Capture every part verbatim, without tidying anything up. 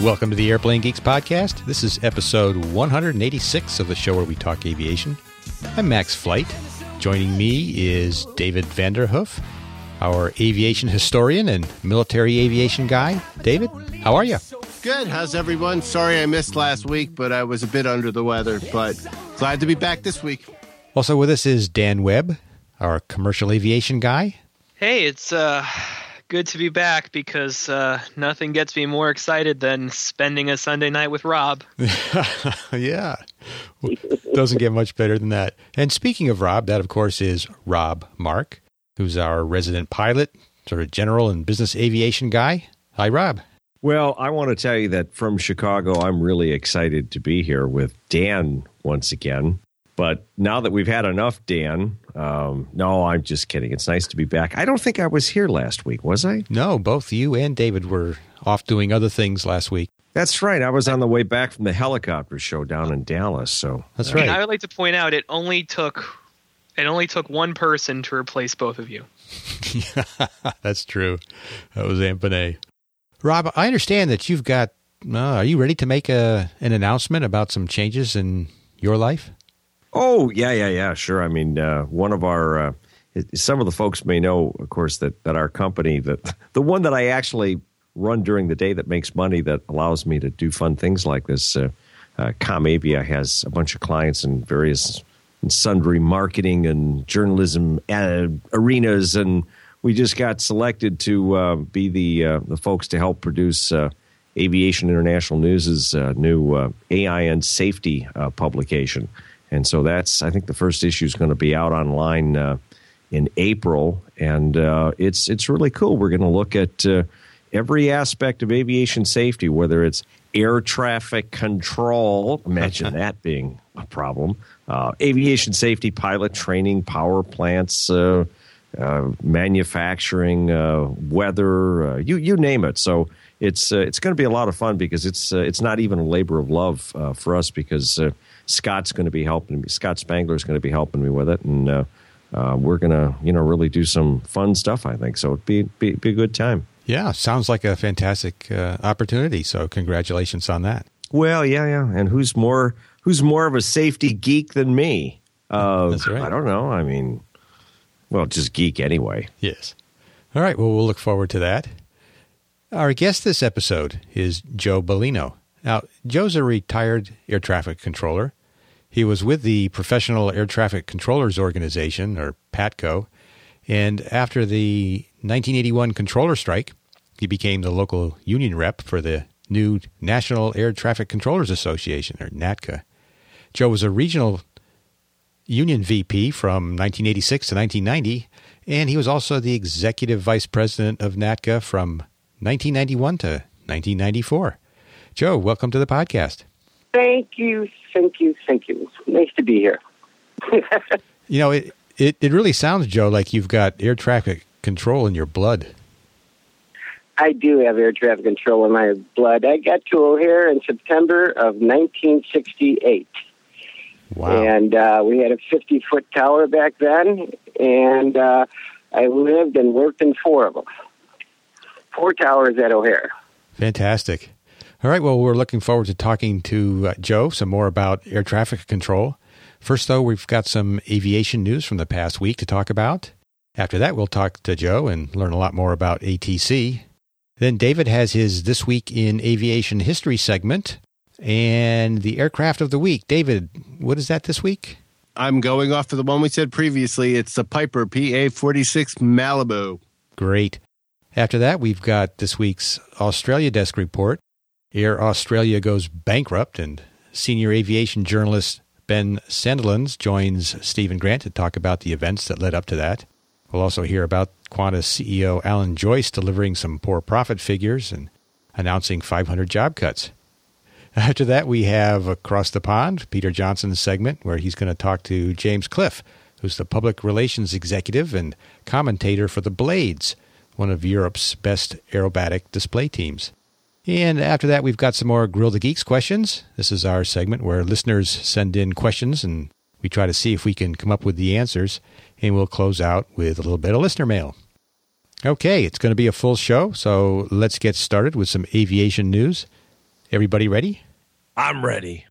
Welcome to the Airplane Geeks podcast. This is episode one hundred eighty-six of the show where we talk aviation. I'm Max Flight. Joining me is David Vanderhoof, our aviation historian and military aviation guy. David, how are you? Good. How's everyone? Sorry I missed last week, but I was a bit under the weather, but glad to be back this week. Also with us is Dan Webb, our commercial aviation guy. Hey, it's uh, good to be back because uh, nothing gets me more excited than spending a Sunday night with Rob. Yeah. Well, doesn't get much better than that. And speaking of Rob, that of course is Rob Mark, who's our resident pilot, sort of general and business aviation guy. Hi, Rob. Well, I want to tell you that from Chicago, I'm really excited to be here with Dan once again. But now that we've had enough, Dan, um, no, I'm just kidding. It's nice to be back. I don't think I was here last week, was I? No, both you and David were off doing other things last week. That's right. I was on the way back from the helicopter show down in Dallas. So that's right. And I would like to point out it only took it only took one person to replace both of you. That's true. That was Aunt Benet. Rob, I understand that you've got. Uh, are you ready to make a an announcement about some changes in your life? Oh, yeah, yeah, yeah, sure. I mean, uh, one of our, uh, some of the folks may know, of course, that, that our company, that the one that I actually run during the day that makes money, that allows me to do fun things like this, uh, uh, ComAvia has a bunch of clients in various and sundry marketing and journalism uh, arenas, and we just got selected to uh, be the uh, the folks to help produce uh, Aviation International News' uh, new uh, A I N safety uh, publication. And so that's, I think the first issue is going to be out online uh, in April. And uh, it's it's really cool. We're going to look at uh, every aspect of aviation safety, whether it's air traffic control, imagine that being a problem, uh, aviation safety, pilot training, power plants, uh, uh, manufacturing, uh, weather, uh, you you name it. So it's uh, it's going to be a lot of fun because it's uh, it's not even a labor of love uh, for us because uh, Scott's going to be helping me. Scott Spangler is going to be helping me with it, and uh, uh, we're going to, you know, really do some fun stuff, I think. So it'd be be, be a good time. Yeah, sounds like a fantastic uh, opportunity. So congratulations on that. Well, yeah, yeah. And who's more who's more of a safety geek than me? Uh, That's right. I don't know. I mean, well, just geek anyway. Yes. All right. Well, we'll look forward to that. Our guest this episode is Joe Bellino. Now, Joe's a retired air traffic controller. He was with the Professional Air Traffic Controllers Organization, or PATCO, and after the nineteen eighty-one controller strike, he became the local union rep for the new National Air Traffic Controllers Association, or NATCA. Joe was a regional union V P from nineteen eighty-six to nineteen ninety, and he was also the executive vice president of NATCA from nineteen ninety-one to nineteen ninety-four. Joe, welcome to the podcast. Thank you, thank you, thank you. Nice to be here. You know, it, it, it really sounds, Joe, like you've got air traffic control in your blood. I do have air traffic control in my blood. I got to O'Hare in September of nineteen sixty-eight. Wow. And uh, we had a fifty-foot tower back then, and uh, I lived and worked in four of them. Four towers at O'Hare. Fantastic. All right, well, we're looking forward to talking to uh, Joe some more about air traffic control. First, though, we've got some aviation news from the past week to talk about. After that, we'll talk to Joe and learn a lot more about A T C. Then David has his This Week in Aviation History segment and the Aircraft of the Week. David, what is that this week? I'm going off of the one we said previously. It's the Piper P A forty-six Malibu. Great. After that, we've got this week's Australia Desk Report. Air Australia goes bankrupt, and senior aviation journalist Ben Sandilands joins Stephen Grant to talk about the events that led up to that. We'll also hear about Qantas C E O Alan Joyce delivering some poor profit figures and announcing five hundred job cuts. After that, we have Across the Pond, Peter Johnson's segment, where he's going to talk to James Cliff, who's the public relations executive and commentator for the Blades, one of Europe's best aerobatic display teams. And after that, we've got some more Grill the Geeks questions. This is our segment where listeners send in questions, and we try to see if we can come up with the answers. And we'll close out with a little bit of listener mail. Okay, it's going to be a full show, so let's get started with some aviation news. Everybody ready? I'm ready.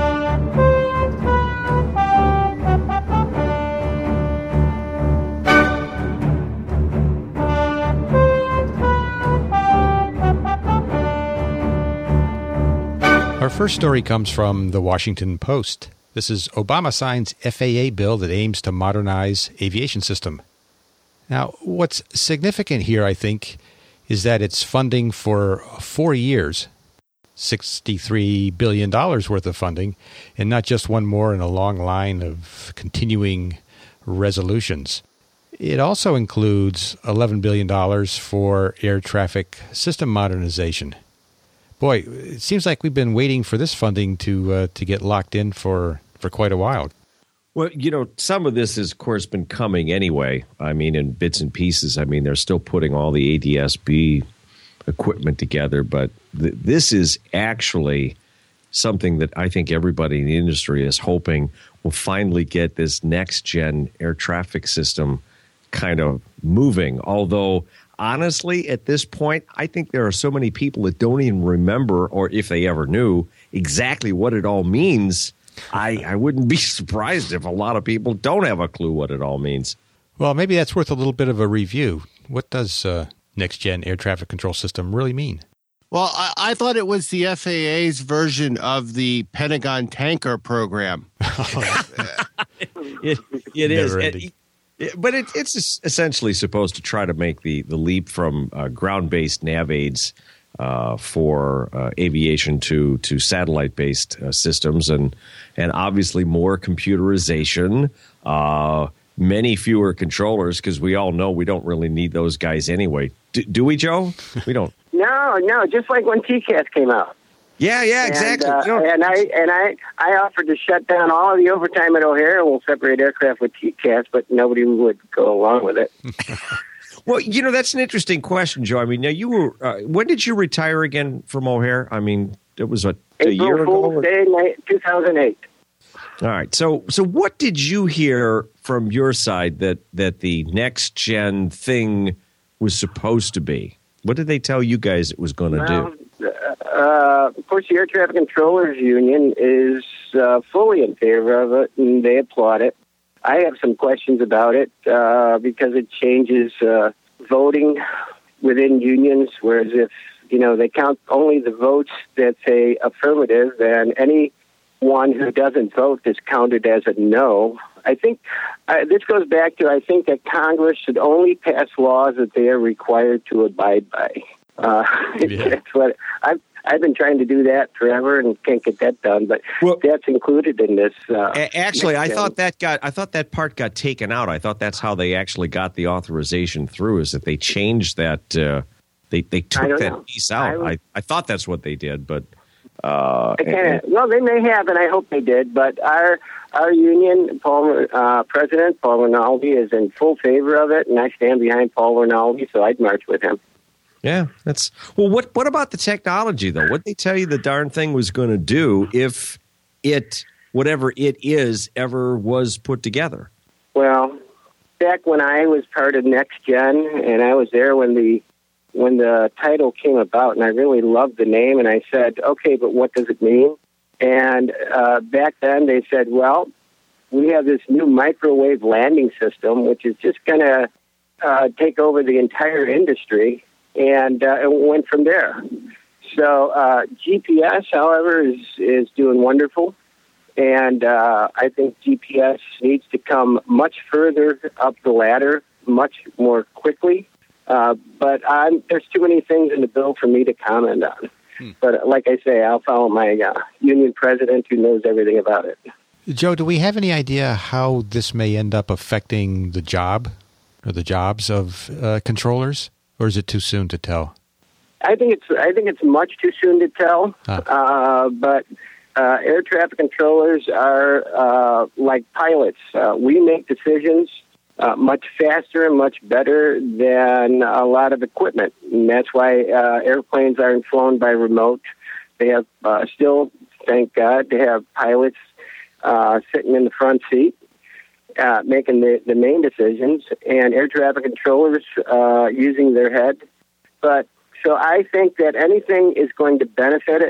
Our first story comes from the Washington Post. This is Obama signs F A A bill that aims to modernize aviation system. Now, what's significant here, I think, is that it's funding for four years, sixty-three billion dollars worth of funding, and not just one more in a long line of continuing resolutions. It also includes eleven billion dollars for air traffic system modernization. Boy, it seems like we've been waiting for this funding to uh, to get locked in for, for quite a while. Well, you know, some of this has, of course, been coming anyway. I mean, in bits and pieces. I mean, they're still putting all the A D S B equipment together, but th- this is actually something that I think everybody in the industry is hoping will finally get this next-gen air traffic system kind of moving, although honestly, at this point, I think there are so many people that don't even remember, or if they ever knew, exactly what it all means. I, I wouldn't be surprised if a lot of people don't have a clue what it all means. Well, maybe that's worth a little bit of a review. What does uh, next-gen air traffic control system really mean? Well, I, I thought it was the F A A's version of the Pentagon tanker program. it it is. It, it, but it, it's essentially supposed to try to make the, the leap from uh, ground-based nav aids uh, for uh, aviation to to satellite-based uh, systems, and and obviously more computerization, uh, many fewer controllers, because we all know we don't really need those guys anyway. Do, do we, Joe? We don't. No, no, just like when T CAS came out. Yeah, yeah, exactly. And, uh, You know, and I and I, I offered to shut down all of the overtime at O'Hare and we'll separate aircraft with T CAS, but nobody would go along with it. well, you know, that's an interesting question, Joe. I mean, now you were. Uh, when did you retire again from O'Hare? I mean, it was a, a April year ago. Fool's Day, two thousand eight. All right. So, so what did you hear from your side that that the next gen thing was supposed to be? What did they tell you guys it was going to well, do? Uh, of course, the Air Traffic Controllers Union is uh, fully in favor of it, and they applaud it. I have some questions about it uh, because it changes uh, voting within unions, whereas if, you know, they count only the votes that say affirmative, and anyone who doesn't vote is counted as a no. I think uh, this goes back to, I think that Congress should only pass laws that they are required to abide by. Uh, Yeah. That's what I've I've been trying to do that forever and can't get that done. But Well, that's included in this. Uh, A- Actually, I next thought gen. that got I thought that part got taken out. I thought that's how they actually got the authorization through, is that they changed that. Uh, they they I took don't that know. piece out. I I, was- I thought that's what they did, but uh, I kinda, well, they may have, and I hope they did. But our our union, Paul uh, President Paul Rinaldi, is in full favor of it, and I stand behind Paul Rinaldi, so I'd march with him. yeah, that's well. What what about the technology though? What they tell you the darn thing was going to do if it whatever it is ever was put together? Well, back when I was part of Next Gen, and I was there when the when the title came about, and I really loved the name, and I said, okay, but what does it mean? And uh, back then they said, well, we have this new microwave landing system, which is just going to uh, take over the entire industry, and uh, it went from there. So uh, G P S, however, is, is doing wonderful. And uh, I think G P S needs to come much further up the ladder, much more quickly. Uh, but I'm, there's too many things in the bill for me to comment on. Hmm. But like I say, I'll follow my uh, union president who knows everything about it. Joe, do we have any idea how this may end up affecting the job or the jobs of uh, controllers, or is it too soon to tell? I think it's I think it's much too soon to tell. Huh. Uh, but uh, air traffic controllers are uh, like pilots. Uh, we make decisions uh, much faster and much better than a lot of equipment, and that's why uh, airplanes aren't flown by remote. They have uh, still, thank God, they have pilots uh, sitting in the front seat, uh, making the, the main decisions, and air traffic controllers uh, using their head. But so I think that anything is going to benefit it.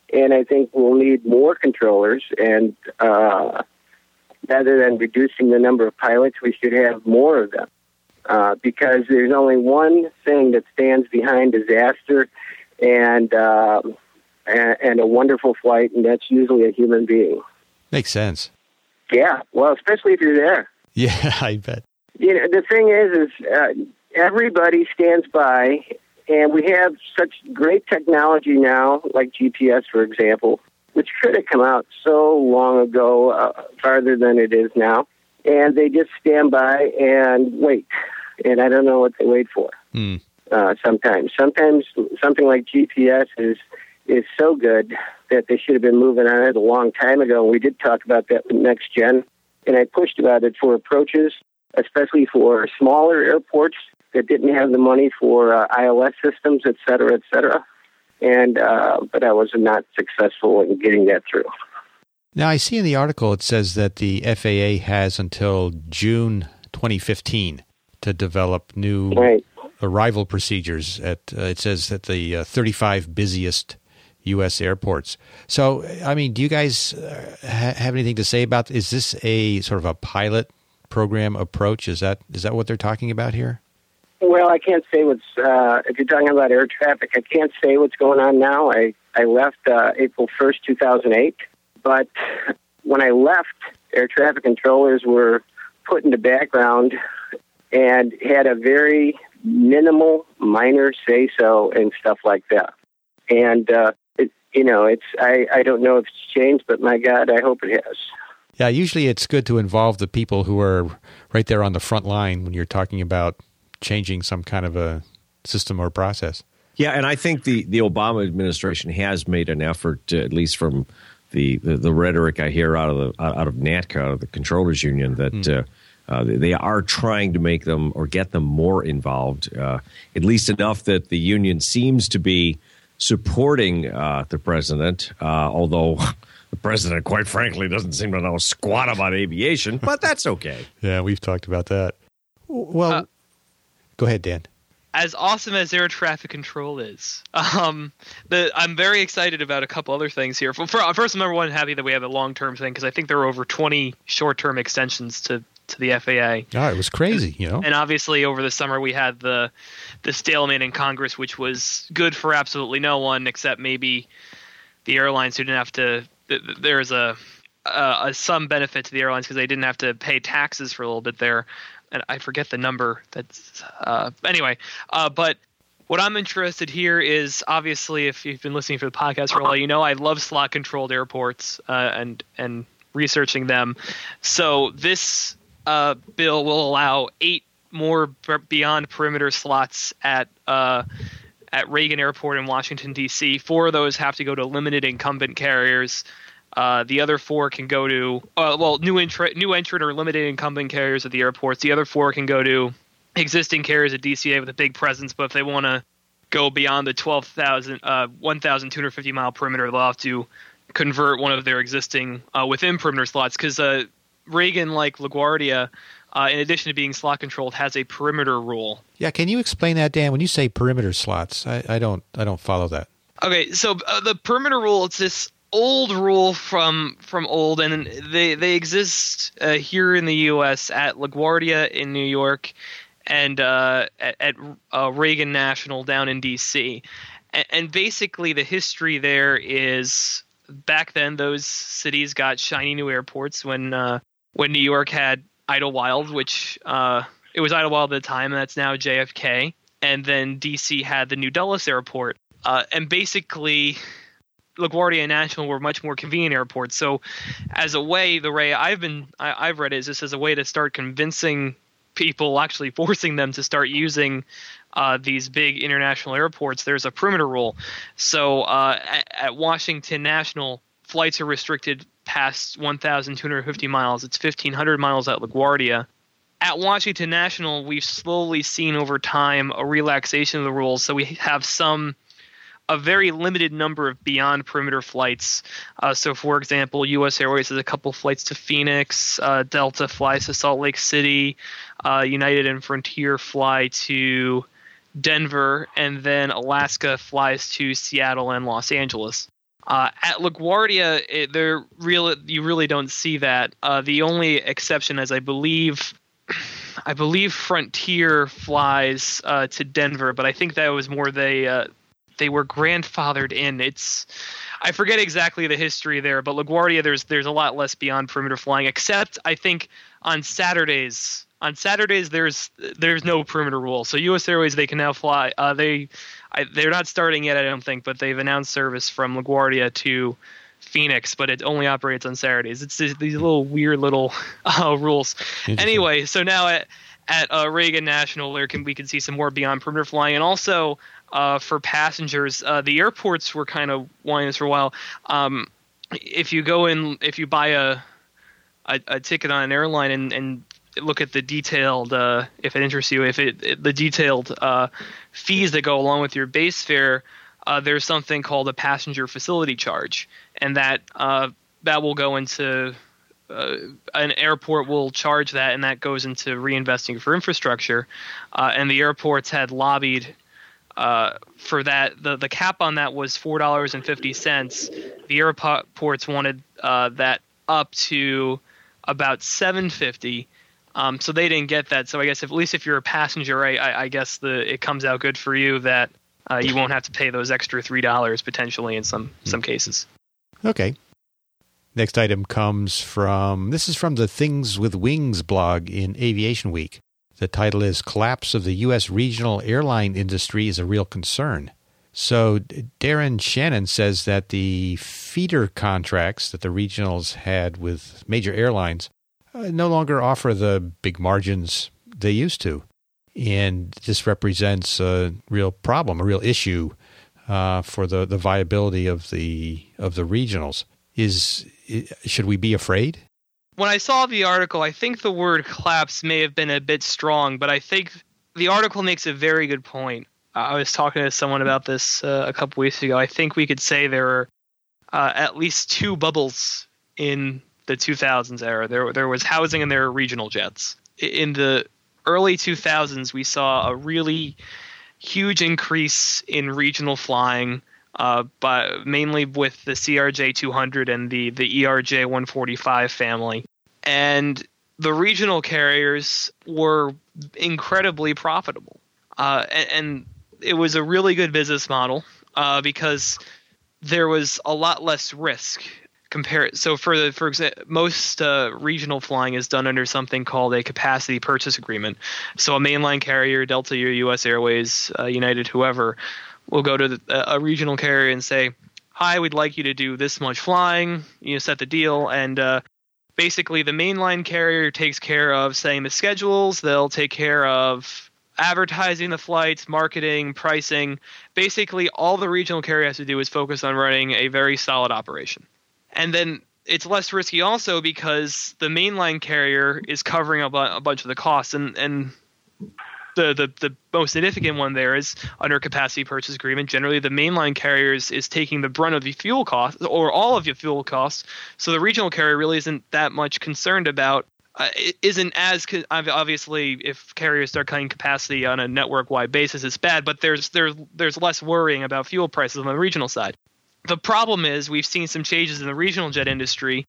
And I think we'll need more controllers. And uh, rather than reducing the number of pilots, we should have more of them. Uh, because there's only one thing that stands behind disaster and, uh, and and a wonderful flight, and that's usually a human being. Makes sense. Yeah, well, especially if you're there. Yeah, I bet. You know, the thing is, is uh, everybody stands by, and we have such great technology now, like G P S, for example, which could have come out so long ago, uh, farther than it is now. And they just stand by and wait. And I don't know what they wait for. Mm. Uh, sometimes, sometimes something like G P S is is so good that they should have been moving on it a long time ago. We did talk about that with Next Gen, and I pushed about it for approaches, especially for smaller airports that didn't have the money for uh, I L S systems, et cetera, et cetera. And uh, but I was not successful in getting that through. Now, I see in the article it says that the F A A has until June twenty fifteen to develop new right. arrival procedures at, uh, it says, at the uh, thirty-five busiest U S airports. So, I mean, do you guys uh, ha- have anything to say about, is this a sort of a pilot program approach? Is that is that what they're talking about here? Well, I can't say what's, uh, if you're talking about air traffic, I can't say what's going on now. I, I left uh, April first, two thousand eight. But when I left, air traffic controllers were put in the background and had a very minimal, minor say-so and stuff like that. And, uh, it, you know, it's I, I don't know if it's changed, but my God, I hope it has. Yeah, usually it's good to involve the people who are right there on the front line when you're talking about changing some kind of a system or process. Yeah, and I think the, the Obama administration has made an effort, to, at least from the, the, the rhetoric I hear out of the out of NATCA, out of the Controllers Union, that mm. uh, uh, they are trying to make them or get them more involved, uh, at least enough that the union seems to be supporting uh, the president, uh, although the president, quite frankly, doesn't seem to know squat about aviation, but that's okay. Yeah, we've talked about that. Well, uh, go ahead, Dan. As awesome as air traffic control is, um, the, I'm very excited about a couple other things here. For, for, first, number one, happy that we have a long-term thing, because I think there are over twenty short-term extensions to, to the F A A. Oh, it was crazy, you know. And obviously, over the summer, we had the the stalemate in Congress, which was good for absolutely no one, except maybe the airlines who didn't have to. There's a, a, a some benefit to the airlines because they didn't have to pay taxes for a little bit there. And I forget the number. That's uh, anyway. Uh, but what I'm interested here is, obviously, if you've been listening for the podcast for a while, you know I love slot controlled airports uh, and and researching them. So this uh, bill will allow eight more beyond perimeter slots at uh, at Reagan Airport in Washington D C. Four of those have to go to limited incumbent carriers. Uh, the other four can go to, uh, well, new, entra- new entrant or limited incumbent carriers at the airports. The other four can go to existing carriers at D C A with a big presence, but if they want to go beyond the twelve thousand, uh, one thousand two hundred fifty mile perimeter, they'll have to convert one of their existing uh, within perimeter slots, because uh, Reagan, like LaGuardia, uh, in addition to being slot controlled, has a perimeter rule. Yeah, can you explain that, Dan? When you say perimeter slots, I, I don't, I don't follow that. Okay, so uh, the perimeter rule, it's this old rule from from old, and they they exist uh, here in the U S at LaGuardia in New York, and uh, at, at uh, Reagan National down in D C. And, and basically, the history there is back then those cities got shiny new airports when uh, when New York had Idlewild, which uh, it was Idlewild at the time, and that's now J F K, and then D C had the New Dulles Airport, uh, and basically LaGuardia and National were much more convenient airports. So as a way, the way I've been, I, I've read it is just as a way to start convincing people, actually forcing them to start using uh, these big international airports, there's a perimeter rule. So uh, at, at Washington National, flights are restricted past one thousand two hundred fifty miles. It's fifteen hundred miles at LaGuardia. At Washington National, we've slowly seen over time a relaxation of the rules. So we have some a very limited number of beyond perimeter flights. Uh, so, for example, U S Airways has a couple flights to Phoenix. Uh, Delta flies to Salt Lake City. Uh, United and Frontier fly to Denver. And then Alaska flies to Seattle and Los Angeles. Uh, at LaGuardia, it, they're real. You really don't see that. Uh, the only exception is, I believe, I believe Frontier flies uh, to Denver, but I think that was more they uh, they were grandfathered in. It's I forget exactly the history there, but LaGuardia, there's there's a lot less beyond perimeter flying. Except I think on Saturdays, on Saturdays there's there's no perimeter rule. So U S Airways, they can now fly. Uh, they I, they're not starting yet, I don't think, but they've announced service from LaGuardia to Phoenix, but it only operates on Saturdays. It's these, these little weird little uh, rules. Anyway, so now at at uh, Reagan National, there can we can see some more beyond perimeter flying, and also uh, for passengers, uh, the airports were kind of wanting this for a while. Um, if you go in, if you buy a a, a ticket on an airline and, and look at the detailed, uh, if it interests you, if it, it the detailed uh, fees that go along with your base fare, uh, there's something called a passenger facility charge, and that uh, that will go into uh, an airport will charge that, and that goes into reinvesting for infrastructure. Uh, and the airports had lobbied uh, for that. The the cap on that was four dollars and fifty cents. The airports wanted uh, that up to about seven fifty. Um, so they didn't get that. So I guess if, at least if you're a passenger, I, I, I guess the it comes out good for you that uh, you won't have to pay those extra three dollars potentially in some some cases. Okay. Next item comes from, this is from the Things with Wings blog in Aviation Week. The title is Collapse of the U S Regional Airline Industry is a Real Concern. So Darren Shannon says that the feeder contracts that the regionals had with major airlines uh, no longer offer the big margins they used to. And this represents a real problem, a real issue uh, for the, the viability of the of the regionals. Is should we be afraid? When I saw the article, I think the word collapse may have been a bit strong, but I think the article makes a very good point. I was talking to someone about this uh, a couple weeks ago. I think we could say there are uh, at least two bubbles in the two thousands era. There, there was housing and there were regional jets. In the early two thousands, we saw a really huge increase in regional flying, uh, but mainly with the C R J two hundred and the, the E R J one forty-five family. And the regional carriers were incredibly profitable. Uh, and, and it was a really good business model uh, because there was a lot less risk. Compare so for the for example, most uh, regional flying is done under something called a capacity purchase agreement. So a mainline carrier, Delta, or U S Airways, uh, United, whoever, will go to the, a regional carrier and say, "Hi, we'd like you to do this much flying." You set the deal, and uh, basically the mainline carrier takes care of setting the schedules. They'll take care of advertising the flights, marketing, pricing. Basically, all the regional carrier has to do is focus on running a very solid operation. And then it's less risky also because the mainline carrier is covering a, bu- a bunch of the costs. And, and the, the, the most significant one there is under capacity purchase agreement. Generally, the mainline carrier is, is taking the brunt of the fuel costs or all of your fuel costs. So the regional carrier really isn't that much concerned about Uh, it isn't as obviously if carriers start cutting capacity on a network-wide basis, it's bad. But there's there's there's less worrying about fuel prices on the regional side. The problem is we've seen some changes in the regional jet industry.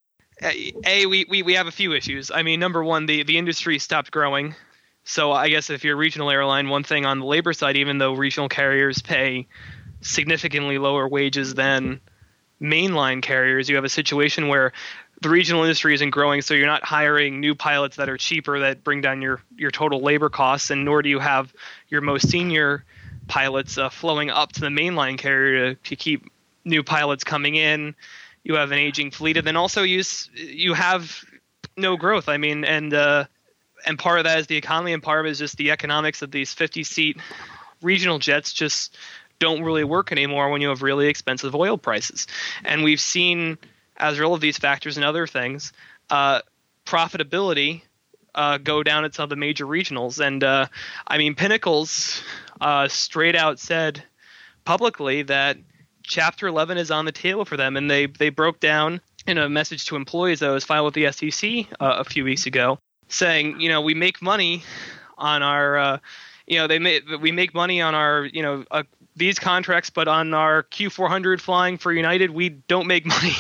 A, we we, we have a few issues. I mean, number one, the, the industry stopped growing. So I guess if you're a regional airline, one thing on the labor side, even though regional carriers pay significantly lower wages than mainline carriers, you have a situation where the regional industry isn't growing, so you're not hiring new pilots that are cheaper that bring down your, your total labor costs, and nor do you have your most senior pilots uh, flowing up to the mainline carrier to, to keep new pilots coming in. You have an aging fleet, and then also you you have no growth. I mean, and uh, and part of that is the economy, and part of it is just the economics of these fifty-seat regional jets just don't really work anymore when you have really expensive oil prices. And we've seen, as a result of these factors and other things, uh, profitability uh, go down at some of the major regionals. And, uh, I mean, Pinnacles uh, straight out said publicly that Chapter eleven is on the table for them. And they, they broke down in a message to employees that was filed with the S E C uh, a few weeks ago, saying, you know, we make money on our uh, – you know, they make, we make money on our, you know, uh, these contracts, but on our Q four hundred flying for United, we don't make money.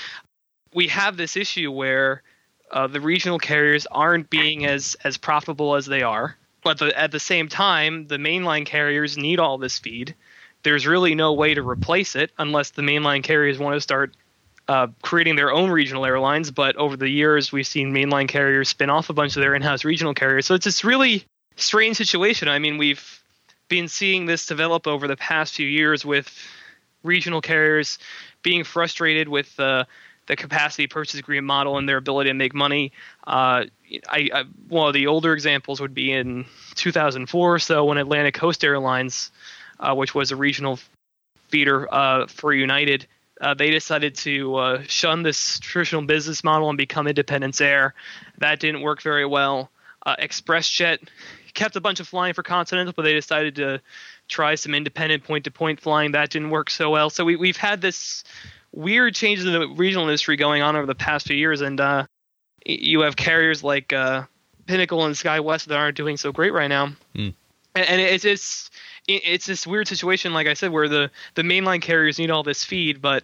We have this issue where uh, the regional carriers aren't being as, as profitable as they are. But the, at the same time, the mainline carriers need all this feed. There's really no way to replace it unless the mainline carriers want to start uh, creating their own regional airlines. But over the years, we've seen mainline carriers spin off a bunch of their in-house regional carriers. So it's this really strange situation. I mean, we've been seeing this develop over the past few years with regional carriers being frustrated with uh, the capacity purchase agreement model and their ability to make money. Uh, I, I, one of the older examples would be in two thousand four or so when Atlantic Coast Airlines, uh, which was a regional feeder uh, for United, uh, they decided to uh, shun this traditional business model and become Independence Air. That didn't work very well. Uh, ExpressJet kept a bunch of flying for Continental, but they decided to try some independent point-to-point flying. That didn't work so well. So we, we've had this weird changes in the regional industry going on over the past few years, and uh, you have carriers like uh, Pinnacle and SkyWest that aren't doing so great right now. Mm. And, and it's just, it's this weird situation, like I said, where the, the mainline carriers need all this feed, but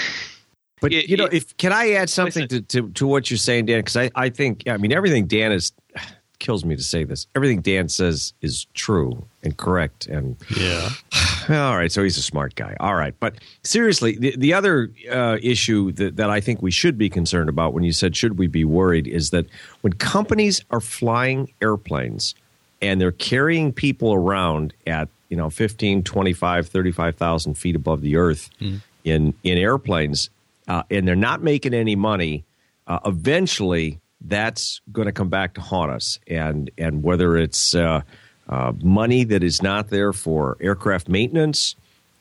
but it, you know, it, if can I add something to, to, to what you're saying, Dan? Because I, I think, I mean, everything Dan is kills me to say this. Everything Dan says is true and correct. And yeah. All right. So he's a smart guy. All right. But seriously, the, the other uh, issue that, that I think we should be concerned about when you said, should we be worried, is that when companies are flying airplanes and they're carrying people around at, you know, fifteen, twenty-five, thirty-five thousand feet above the earth mm. in, in airplanes, uh, and they're not making any money, uh, eventually that's going to come back to haunt us. And and whether it's uh, uh, money that is not there for aircraft maintenance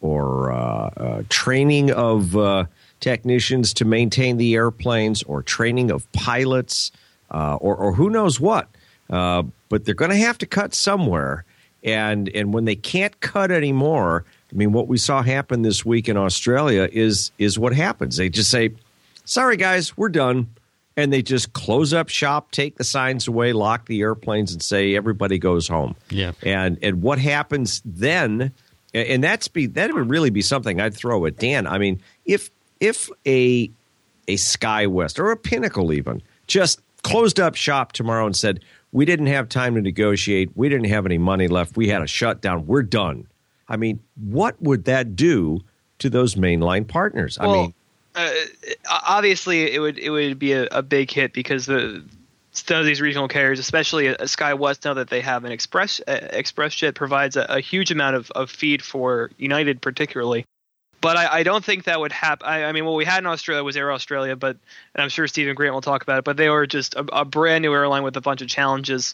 or uh, uh, training of uh, technicians to maintain the airplanes or training of pilots uh, or, or who knows what. Uh, but they're going to have to cut somewhere. And, and when they can't cut anymore, I mean, what we saw happen this week in Australia is is what happens. They just say, sorry, guys, we're done. And they just close up shop, take the signs away, lock the airplanes, and say everybody goes home. Yeah. And and what happens then? And that's be that would really be something I'd throw at Dan. I mean, if if a a SkyWest or a Pinnacle even just closed up shop tomorrow and said, we didn't have time to negotiate, we didn't have any money left, we had a shutdown, we're done. I mean, what would that do to those mainline partners? Well, I mean. Uh, obviously, it would it would be a, a big hit because the some of these regional carriers, especially a, a SkyWest, now that they have an Express uh, ExpressJet, provides a, a huge amount of, of feed for United, particularly. But I, I don't think that would happen. I, I mean, what we had in Australia was Air Australia, but and I'm sure Stephen Grant will talk about it. But they were just a, a brand new airline with a bunch of challenges.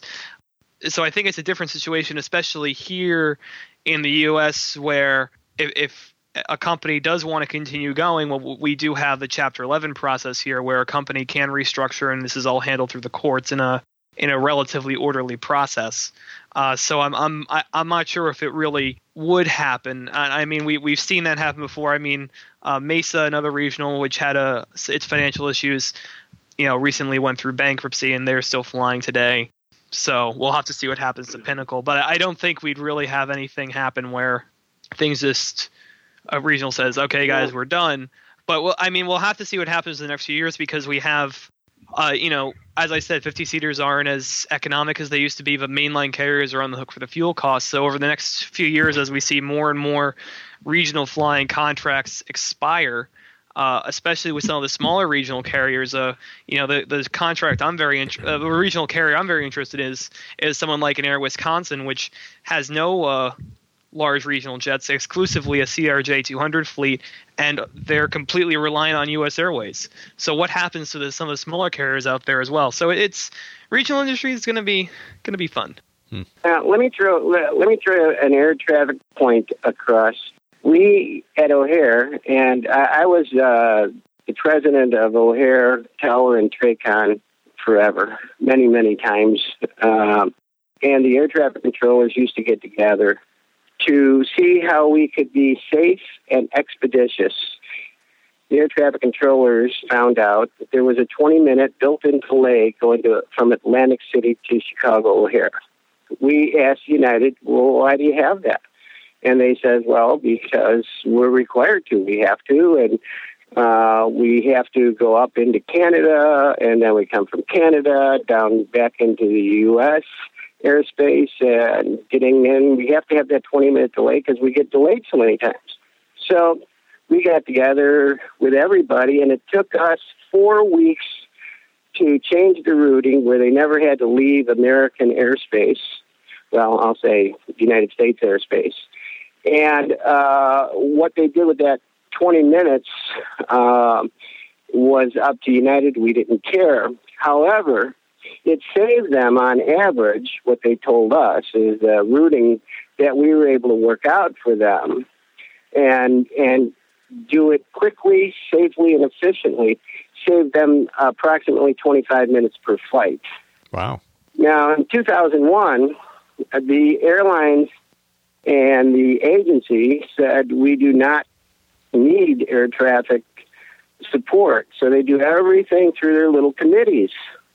So I think it's a different situation, especially here in the U S, where if, if a company does want to continue going, well, we do have the Chapter eleven process here where a company can restructure, and this is all handled through the courts in a in a relatively orderly process. Uh, so I'm I'm I'm not sure if it really would happen. I, I mean, we we've seen that happen before. I mean, uh, Mesa, another regional which had a its financial issues, you know, recently went through bankruptcy, and they're still flying today. So we'll have to see what happens to Pinnacle. But I don't think we'd really have anything happen where things just a regional says, okay, guys, we're done. But, well, I mean, we'll have to see what happens in the next few years because we have, uh, you know, as I said, fifty-seaters aren't as economic as they used to be, but mainline carriers are on the hook for the fuel costs. So over the next few years, as we see more and more regional flying contracts expire, uh, especially with some of the smaller regional carriers, uh, you know, the, the contract I'm very int- uh, the regional carrier I'm very interested in is, is someone like an Air Wisconsin, which has no uh, – large regional jets, exclusively a C R J two hundred fleet, and they're completely reliant on U S Airways. So what happens to the, some of the smaller carriers out there as well? So it's regional industry is going to be going to be fun. Hmm. Uh, let me throw let, let me throw an air traffic point across. We at O'Hare, and I, I was uh, the president of O'Hare Tower and Tracon forever, many many times, um, and the air traffic controllers used to get together to see how we could be safe and expeditious. The air traffic controllers found out that there was a twenty-minute built-in delay going to, from Atlantic City to Chicago O'Hare. We asked United, well, why do you have that? And they said, well, because we're required to. We have to, and uh, we have to go up into Canada, and then we come from Canada down back into the U S airspace, and getting in, we have to have that twenty-minute delay because we get delayed so many times. So we got together with everybody, and it took us four weeks to change the routing where they never had to leave American airspace. Well, I'll say United States airspace. And uh, what they did with that twenty minutes uh, was up to United. We didn't care. However, it saved them on average, what they told us is the routing that we were able to work out for them and and do it quickly, safely, and efficiently, saved them approximately twenty-five minutes per flight. Wow. Now, in two thousand one, the airlines and the agency said we do not need air traffic support. So they do everything through their little committees.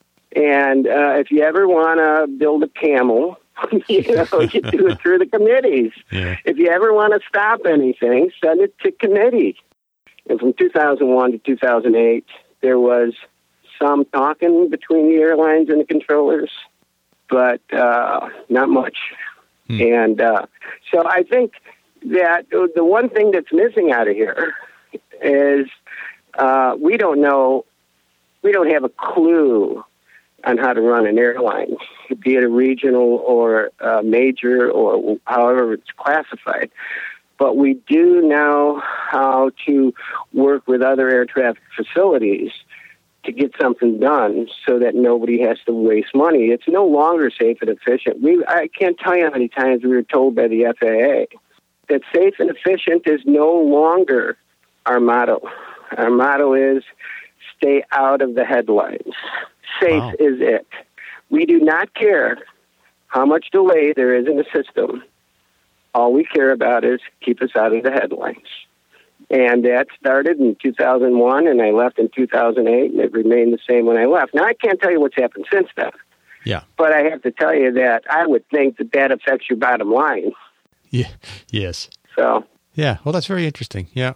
And uh, if you ever want to build a camel, you know, you do it through the committees. Yeah. If you ever want to stop anything, send it to committee. And from two thousand one to two thousand eight, there was some talking between the airlines and the controllers, but uh, not much. Hmm. And uh, so I think that the one thing that's missing out of here is uh, we don't know, we don't have a clue on how to run an airline, be it a regional or a major or however it's classified. But we do know how to work with other air traffic facilities to get something done so that nobody has to waste money. It's no longer safe and efficient. We, I can't tell you how many times we were told by the F A A that safe and efficient is no longer our motto. Our motto is stay out of the headlines. Safe wow. is it. We do not care how much delay there is in the system. All we care about is keep us out of the headlines. And that started in two thousand one, and I left in two thousand eight, and it remained the same when I left. Now, I can't tell you what's happened since then. Yeah. But I have to tell you that I would think that that affects your bottom line. Yeah. Yes. So. Yeah. Well, that's very interesting. Yeah.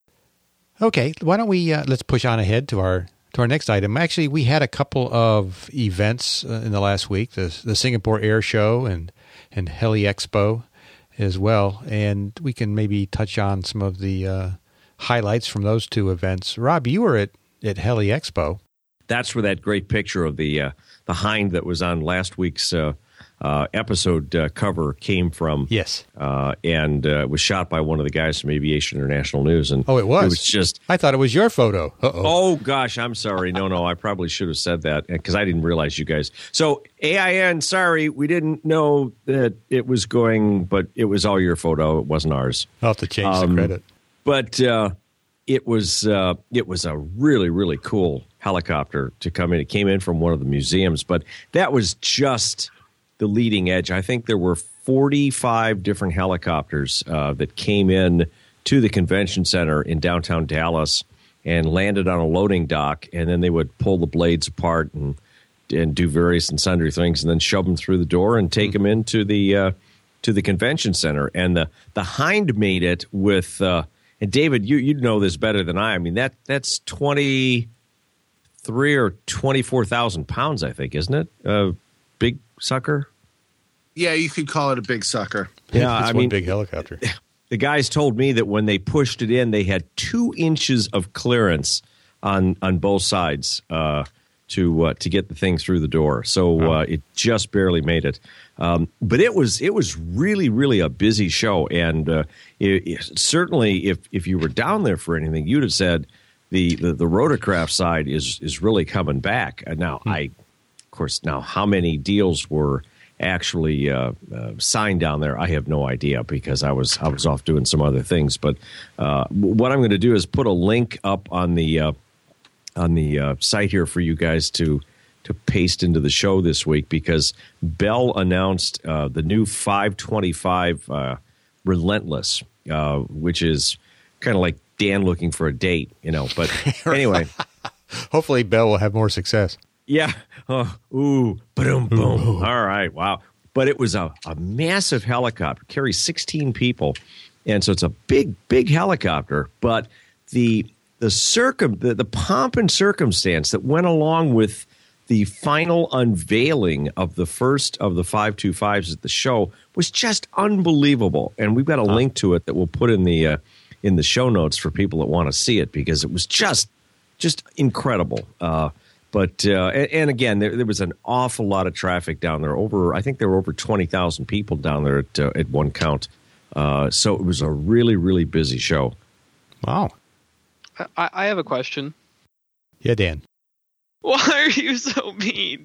Okay. Why don't we, uh, let's push on ahead to our to our next item. Actually, we had a couple of events uh, in the last week, the, the Singapore Air Show and, and Heli Expo as well. And we can maybe touch on some of the uh, highlights from those two events. Rob, you were at, at Heli Expo. That's where that great picture of the uh, the hind that was on last week's uh, uh, episode uh, cover came from. Yes. Uh, and uh, was shot by one of the guys from Aviation International News. And oh, it was? It was just... I thought it was your photo. Uh-oh. Oh, gosh, I'm sorry. No, no, I probably should have said that because I didn't realize you guys. So, A I N, sorry, we didn't know that it was going, but it was all your photo. It wasn't ours. I'll have to change um, the credit. But uh, it was uh, it was a really, really cool helicopter to come in. It came in from one of the museums, but that was just the leading edge. I think there were forty-five different helicopters uh, that came in to the convention center in downtown Dallas and landed on a loading dock, and then they would pull the blades apart and and do various and sundry things, and then shove them through the door and take mm-hmm. them into the uh, to the convention center. And the the Hind made it with. Uh, and David, you you know this better than I. I mean that that's twenty. Three or twenty-four thousand pounds, I think, isn't it? Uh, big sucker. Yeah, you could call it a big sucker. Yeah, it's I one mean, big helicopter. The guys told me that when they pushed it in, they had two inches of clearance on on both sides uh, to uh, to get the thing through the door. So oh. uh, it just barely made it. Um, but it was it was really really a busy show, and uh, it, it, certainly if if you were down there for anything, you'd have said. The, the the rotorcraft side is is really coming back. Uh, now, hmm. I, of course, now how many deals were actually uh, uh, signed down there? I have no idea because I was I was off doing some other things. But uh, what I'm going to do is put a link up on the uh, on the uh, site here for you guys to to paste into the show this week because Bell announced uh, the new five twenty-five uh, Relentless, uh, which is kind of like Dan looking for a date, you know. But anyway. Hopefully Bell will have more success. Yeah. Oh, ooh, boom, boom. All right. Wow. but it was a, a massive helicopter, carries sixteen people. And so it's a big, big helicopter. But the the circum the, the pomp and circumstance that went along with the final unveiling of the first of the five twenty-fives at the show was just unbelievable. And we've got a link to it that we'll put in the uh, in the show notes for people that want to see it, because it was just just incredible. Uh, but uh, and, and again, there, there was an awful lot of traffic down there. Over, I think there were over twenty thousand people down there at uh, at one count. Uh, so it was a really, really busy show. Wow. I, I have a question. Yeah, Dan. Why are you so mean?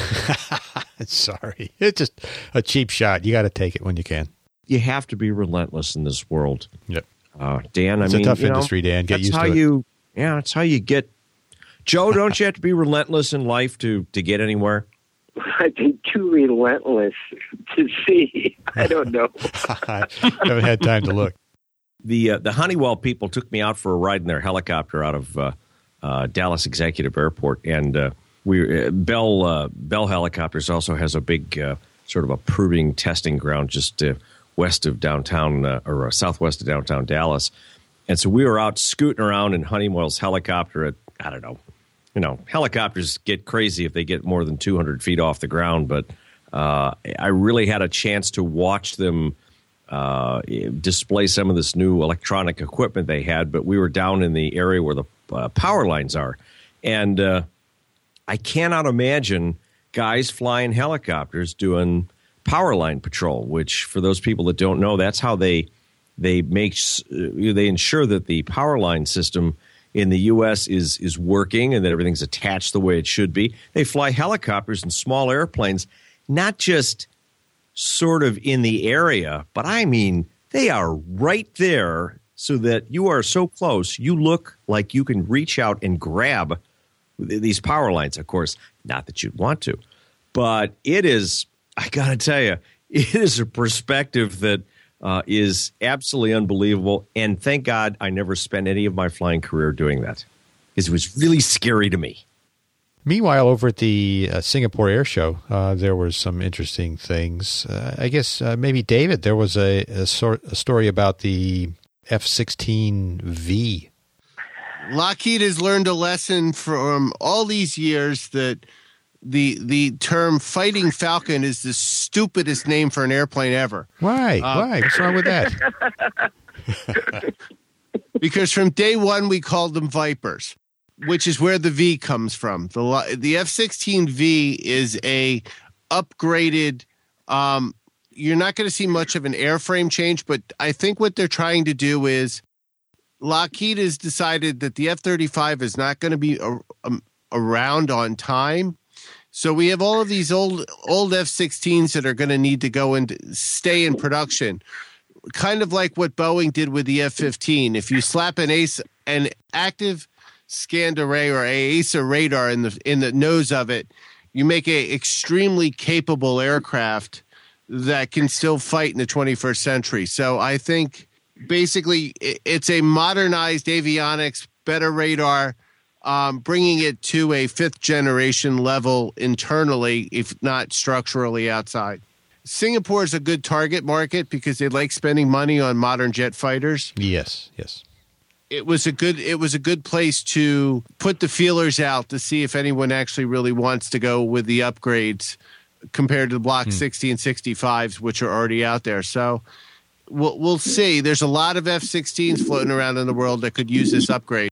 Sorry. It's just a cheap shot. You got to take it when you can. You have to be relentless in this world. Yep. Uh, Dan, it's I mean, a tough you know, industry, Dan. Get that's used how to it. You, yeah, that's how you get. Joe, don't you have to be relentless in life to, to get anywhere? I've been too relentless to see. I don't know. I haven't had time to look. The uh, the Honeywell people took me out for a ride in their helicopter out of uh, uh, Dallas Executive Airport, and uh, we uh, Bell uh, Bell Helicopters also has a big uh, sort of a proving testing ground just uh, west of downtown uh, or uh, southwest of downtown Dallas, and so we were out scooting around in Honeywell's helicopter at I don't know. You know, helicopters get crazy if they get more than two hundred feet off the ground, but uh, I really had a chance to watch them uh, display some of this new electronic equipment they had, but we were down in the area where the uh, power lines are. And uh, I cannot imagine guys flying helicopters doing power line patrol, which for those people that don't know, that's how they they make they ensure that the power line system in the U S is is working and that everything's attached the way it should be. They fly helicopters and small airplanes, not just sort of in the area, but I mean, they are right there so that you are so close, you look like you can reach out and grab these power lines. Of course, not that you'd want to, but it is, I got to tell you, it is a perspective that Uh, is absolutely unbelievable, and thank God I never spent any of my flying career doing that, because it was really scary to me. Meanwhile, over at the uh, Singapore Air Show, uh, there were some interesting things. Uh, I guess uh, maybe, David, there was a, a, sort, a story about the F sixteen V. Lockheed has learned a lesson from all these years that the the term Fighting Falcon is the stupidest name for an airplane ever. Why? Uh, Why? What's wrong with that? Because from day one, we called them Vipers, which is where the V comes from. The the F sixteen V is a upgraded, um, you're not going to see much of an airframe change, but I think what they're trying to do is Lockheed has decided that the F thirty-five is not going to be a, a, around on time. So we have all of these old old F sixteens that are going to need to go and stay in production, kind of like what Boeing did with the F fifteen. If you slap an ACE, an active scanned array or a AESA radar in the in the nose of it, you make a extremely capable aircraft that can still fight in the twenty-first century. So I think basically it's a modernized avionics, better radar. Um, bringing it to a fifth generation level internally, if not structurally outside. Singapore is a good target market because they like spending money on modern jet fighters. Yes, yes. It was a good. It was a good place to put the feelers out to see if anyone actually really wants to go with the upgrades compared to the Block hmm. sixty and sixty-fives, which are already out there. So we'll we'll see. There's a lot of F sixteens floating around in the world that could use this upgrade.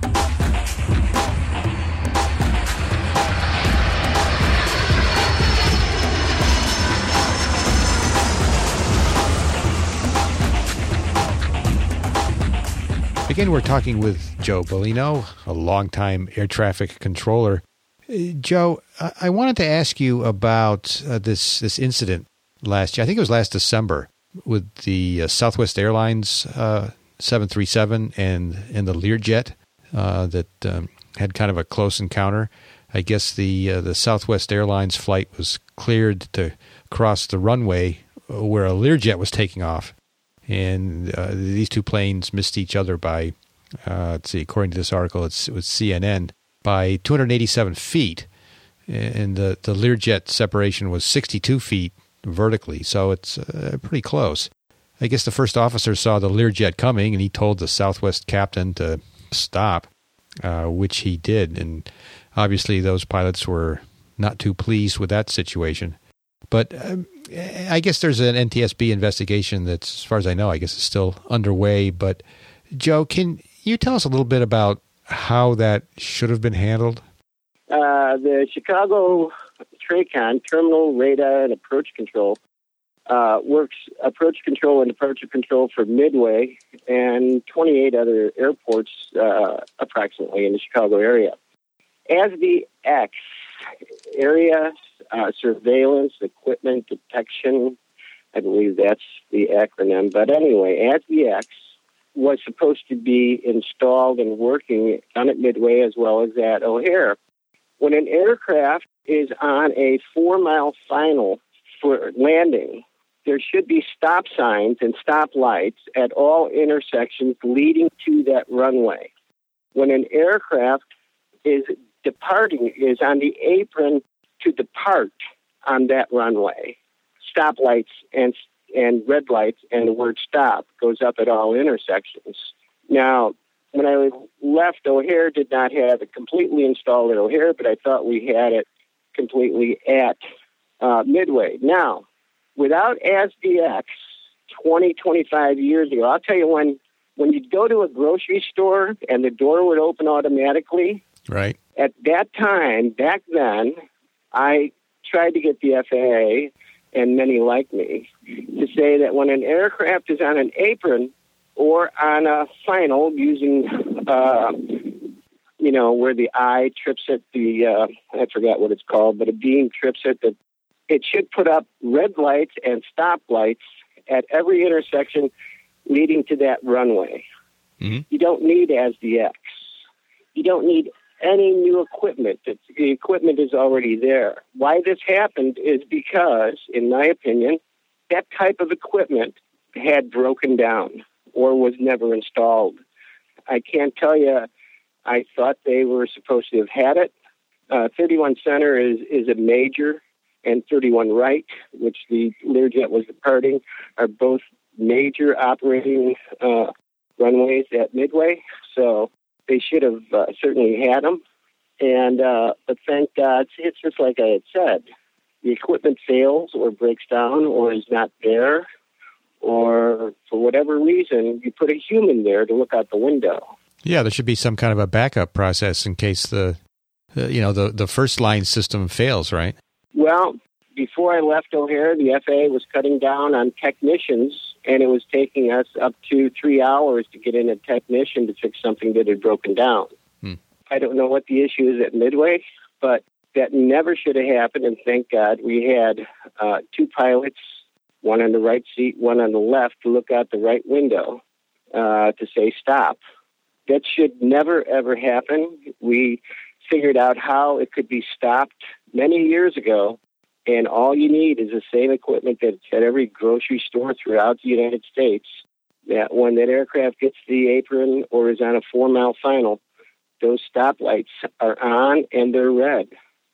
Again, we're talking with Joe Bellino, a longtime air traffic controller. Uh, Joe, I-, I wanted to ask you about uh, this this incident last year. I think it was last December with the uh, Southwest Airlines uh, seven thirty-seven and, and the Learjet uh, that um, had kind of a close encounter. I guess the uh, the Southwest Airlines flight was cleared to cross the runway where a Learjet was taking off. And uh, these two planes missed each other by, uh, let's see, according to this article, it's, it was C N N, by two hundred eighty-seven feet. And the, the Learjet separation was sixty-two feet vertically, so it's uh, pretty close. I guess the first officer saw the Learjet coming, and he told the Southwest captain to stop, uh, which he did. And obviously those pilots were not too pleased with that situation. But um, I guess there's an N T S B investigation that's, as far as I know, I guess is still underway. But, Joe, can you tell us a little bit about how that should have been handled? Uh, the Chicago TRACON, Terminal Radar and Approach Control, uh, works approach control and departure control for Midway and twenty-eight other airports uh, approximately in the Chicago area. As the X, Area uh, Surveillance Equipment Detection, I believe that's the acronym, but anyway, as the X was supposed to be installed and working on at Midway as well as at O'Hare. When an aircraft is on a four-mile final for landing, there should be stop signs and stop lights at all intersections leading to that runway. When an aircraft is departing, is on the apron to depart on that runway, stop lights and and red lights and the word stop goes up at all intersections. Now, when I left, O'Hare did not have it completely installed at O'Hare, but I thought we had it completely at uh, Midway. Now, without A S D X twenty, twenty-five years ago, I'll tell you when, when you'd go to a grocery store and the door would open automatically, right? At that time, back then, I tried to get the F A A, and many like me, to say that when an aircraft is on an apron or on a final using, uh, you know, where the eye trips at the, uh, I forgot what it's called, but a beam trips at the, it should put up red lights and stop lights at every intersection leading to that runway. Mm-hmm. You don't need A S D X. You don't need any new equipment. The equipment is already there. Why this happened is because, in my opinion, that type of equipment had broken down or was never installed. I can't tell you, I thought they were supposed to have had it. Uh, thirty-one Center is, is a major, and thirty-one Right, which the Learjet was departing, are both major operating uh, runways at Midway. So they should have uh, certainly had them. And uh, but thank God, it's just like I had said. The equipment fails or breaks down or is not there, or for whatever reason, you put a human there to look out the window. Yeah, there should be some kind of a backup process in case the, uh, you know, the, the first line system fails, right? Well, before I left O'Hare, the F A A was cutting down on technicians, and it was taking us up to three hours to get in a technician to fix something that had broken down. Hmm. I don't know what the issue is at Midway, but that never should have happened, and thank God we had uh, two pilots, one on the right seat, one on the left, to look out the right window uh, to say stop. That should never, ever happen. We figured out how it could be stopped many years ago, and all you need is the same equipment that's at every grocery store throughout the United States, that when that aircraft gets to the apron or is on a four-mile final, those stoplights are on and they're red.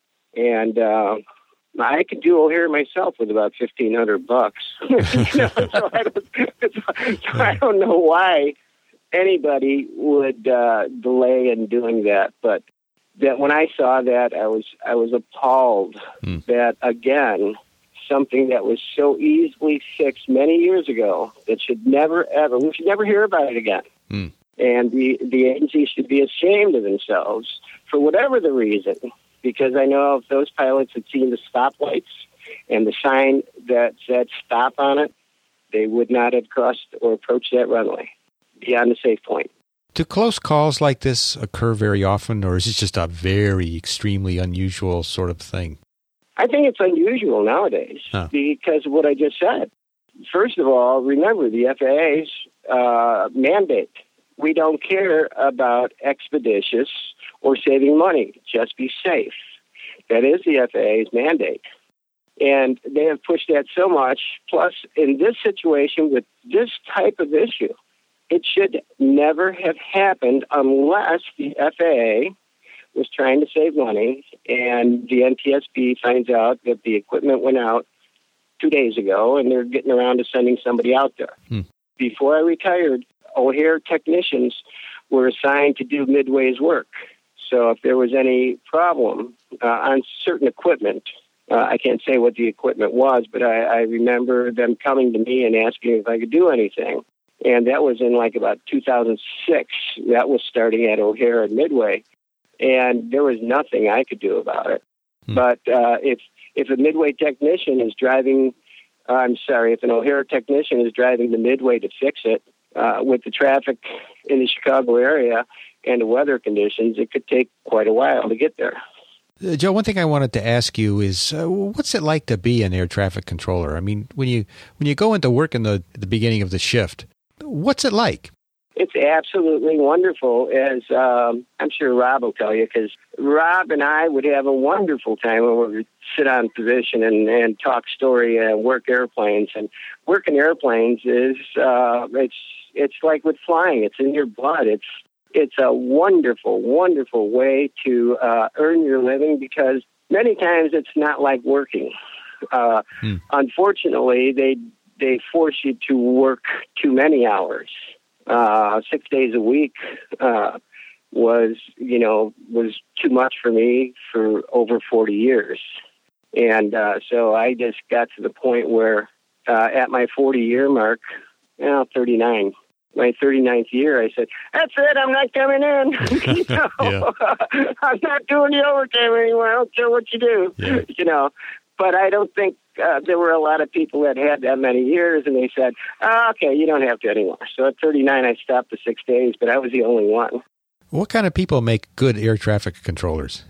And uh, I could do O'Hare myself with about fifteen hundred bucks. you know, so, I don't, so I don't know why anybody would uh, delay in doing that. But that when I saw that, I was I was appalled mm. that, again, something that was so easily fixed many years ago that should never, ever, we should never hear about it again. Mm. And the, the agency should be ashamed of themselves for whatever the reason, because I know if those pilots had seen the stoplights and the sign that said stop on it, they would not have crossed or approached that runway beyond the safe point. Do close calls like this occur very often, or is it just a very extremely unusual sort of thing? I think it's unusual nowadays huh. because of what I just said. First of all, remember the F A A's uh, mandate. We don't care about expeditious or saving money. Just be safe. That is the F A A's mandate. And they have pushed that so much. Plus, in this situation with this type of issue, it should never have happened unless the F A A was trying to save money and the N T S B finds out that the equipment went out two days ago, and they're getting around to sending somebody out there. Hmm. Before I retired, O'Hare technicians were assigned to do Midway's work. So if there was any problem uh, on certain equipment, uh, I can't say what the equipment was, but I, I remember them coming to me and asking if I could do anything. And that was in like about two thousand six. That was starting at O'Hare and Midway. And there was nothing I could do about it. Hmm. But uh, if if a Midway technician is driving, uh, I'm sorry, if an O'Hare technician is driving the Midway to fix it, uh, with the traffic in the Chicago area and the weather conditions, it could take quite a while to get there. Uh, Joe, one thing I wanted to ask you is, uh, what's it like to be an air traffic controller? I mean, when you when you go into work in the the beginning of the shift, what's it like? It's absolutely wonderful, as um, I'm sure Rob will tell you, because Rob and I would have a wonderful time when we would sit on position and, and talk story and work airplanes. And working airplanes is uh, it's it's like with flying; it's in your blood. It's it's a wonderful, wonderful way to uh, earn your living, because many times it's not like working. Uh, hmm. Unfortunately, they they force you to work too many hours. Uh, six days a week uh, was, you know, was too much for me for over forty years. And uh, so I just got to the point where uh, at my forty-year mark, well, thirty-nine, my thirty-ninth year, I said, that's it, I'm not coming in. you know? Yeah. I'm not doing the overtime anymore. I don't care what you do, yeah. you know. But I don't think uh, there were a lot of people that had that many years, and they said, oh, okay, you don't have to anymore. So at thirty-nine, I stopped the six days, but I was the only one. What kind of people make good air traffic controllers?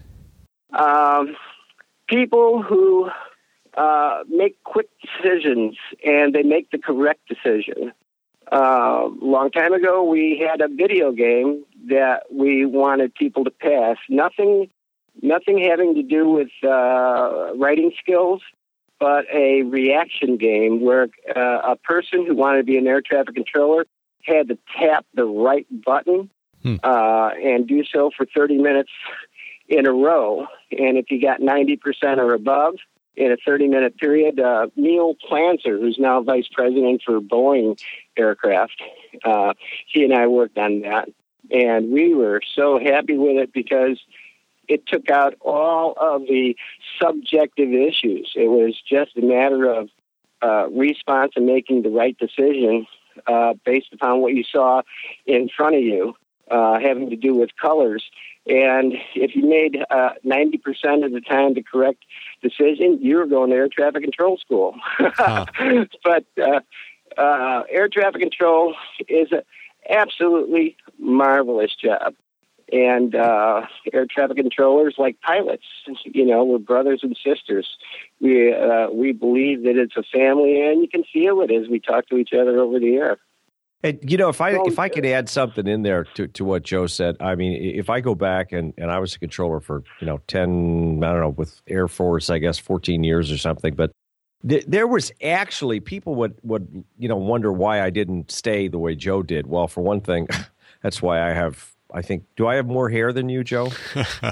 Um, people who uh, make quick decisions, and they make the correct decision. Uh, a long time ago, we had a video game that we wanted people to pass. Nothing... Nothing having to do with uh, writing skills, but a reaction game where uh, a person who wanted to be an air traffic controller had to tap the right button hmm. uh, and do so for thirty minutes in a row. And if you got ninety percent or above in a thirty-minute period, uh, Neil Planzer, who's now vice president for Boeing Aircraft, uh, he and I worked on that. And we were so happy with it because it took out all of the subjective issues. It was just a matter of uh, response and making the right decision uh, based upon what you saw in front of you, uh, having to do with colors. And if you made uh, ninety percent of the time the correct decision, you were going to air traffic control school. Huh. But uh, uh, air traffic control is an absolutely marvelous job. And uh, air traffic controllers, like pilots, you know, we're brothers and sisters. We uh, we believe that it's a family, and you can feel it as we talk to each other over the air. And, you know, if I if I could add something in there to, to what Joe said, I mean, if I go back and, and I was a controller for, you know, ten, I don't know, with Air Force, I guess fourteen years or something, but th- there was actually, people would, would, you know, wonder why I didn't stay the way Joe did. Well, for one thing, that's why I have, I think, do I have more hair than you, Joe? uh,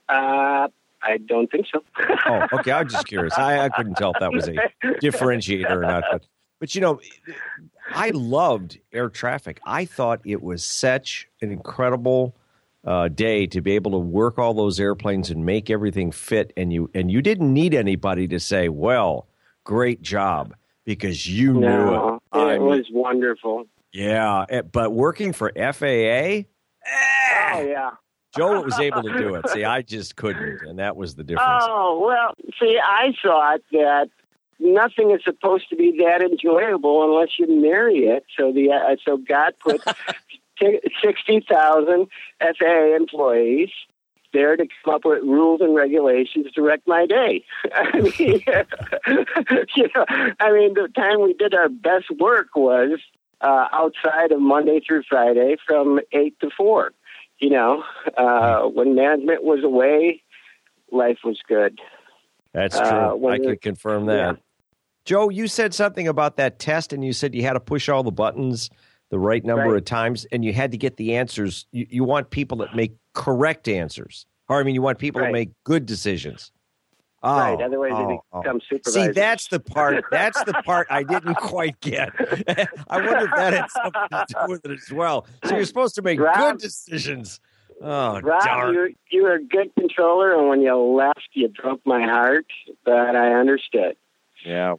I don't think so. Oh, okay. I'm just curious. I, I couldn't tell if that was a differentiator or not. But, but, you know, I loved air traffic. I thought it was such an incredible uh, day to be able to work all those airplanes and make everything fit. And you and you didn't need anybody to say, well, great job, because you no, knew it. It I mean, was wonderful. Yeah. But working for F A A, oh, yeah. Joe was able to do it. See, I just couldn't, and that was the difference. Oh, well, see, I thought that nothing is supposed to be that enjoyable unless you marry it. So the uh, so God put sixty thousand F A A employees there to come up with rules and regulations to direct my day. I mean, you know, I mean, the time we did our best work was uh, outside of Monday through Friday from eight to four. You know, uh, when management was away, life was good. That's true. Uh, I can confirm that. Yeah. Joe, you said something about that test, and you said you had to push all the buttons the right number right. of times, and you had to get the answers. You, you want people that make correct answers. Or, I mean, you want people right. to make good decisions. Oh, right. Otherwise, oh, they become oh. supervisors. See, that's the part. That's the part I didn't quite get. I wonder if that had something to do with it as well. So you're supposed to make Rob, good decisions. Oh, Rob, darn. you you were a good controller, and when you left, you broke my heart. But I understood. Yeah.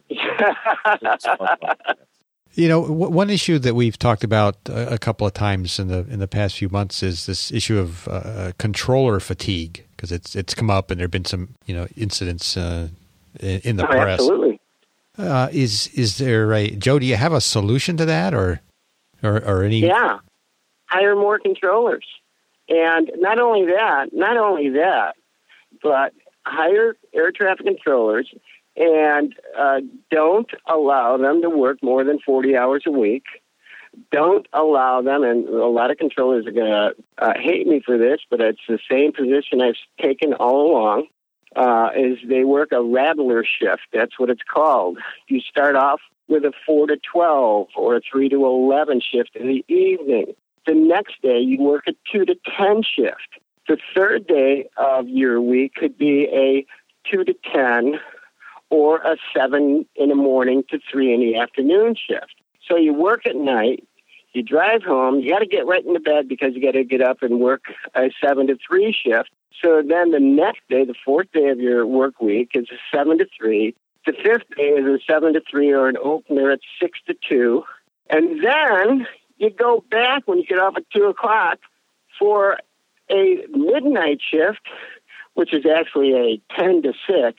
You know, w- one issue that we've talked about a, a couple of times in the in the past few months is this issue of uh, controller fatigue, because it's it's come up and there've been some you know incidents uh, in, in the oh, press. Absolutely. Uh, is is there a Joe? Do you have a solution to that, or or, or any? Yeah, hire more controllers, and not only that, not only that, but hire air traffic controllers. And uh, don't allow them to work more than forty hours a week. Don't allow them, and a lot of controllers are going to uh, hate me for this, but it's the same position I've taken all along, uh, is they work a rattler shift. That's what it's called. You start off with a four to twelve or a three to eleven shift in the evening. The next day, you work a two to ten shift. The third day of your week could be a two to ten or a seven in the morning to three in the afternoon shift. So you work at night, you drive home, you got to get right into bed because you got to get up and work a seven to three shift. So then the next day, the fourth day of your work week, is a seven to three. The fifth day is a seven to three or an opener at six to two. And then you go back when you get off at two o'clock for a midnight shift, which is actually a ten to six.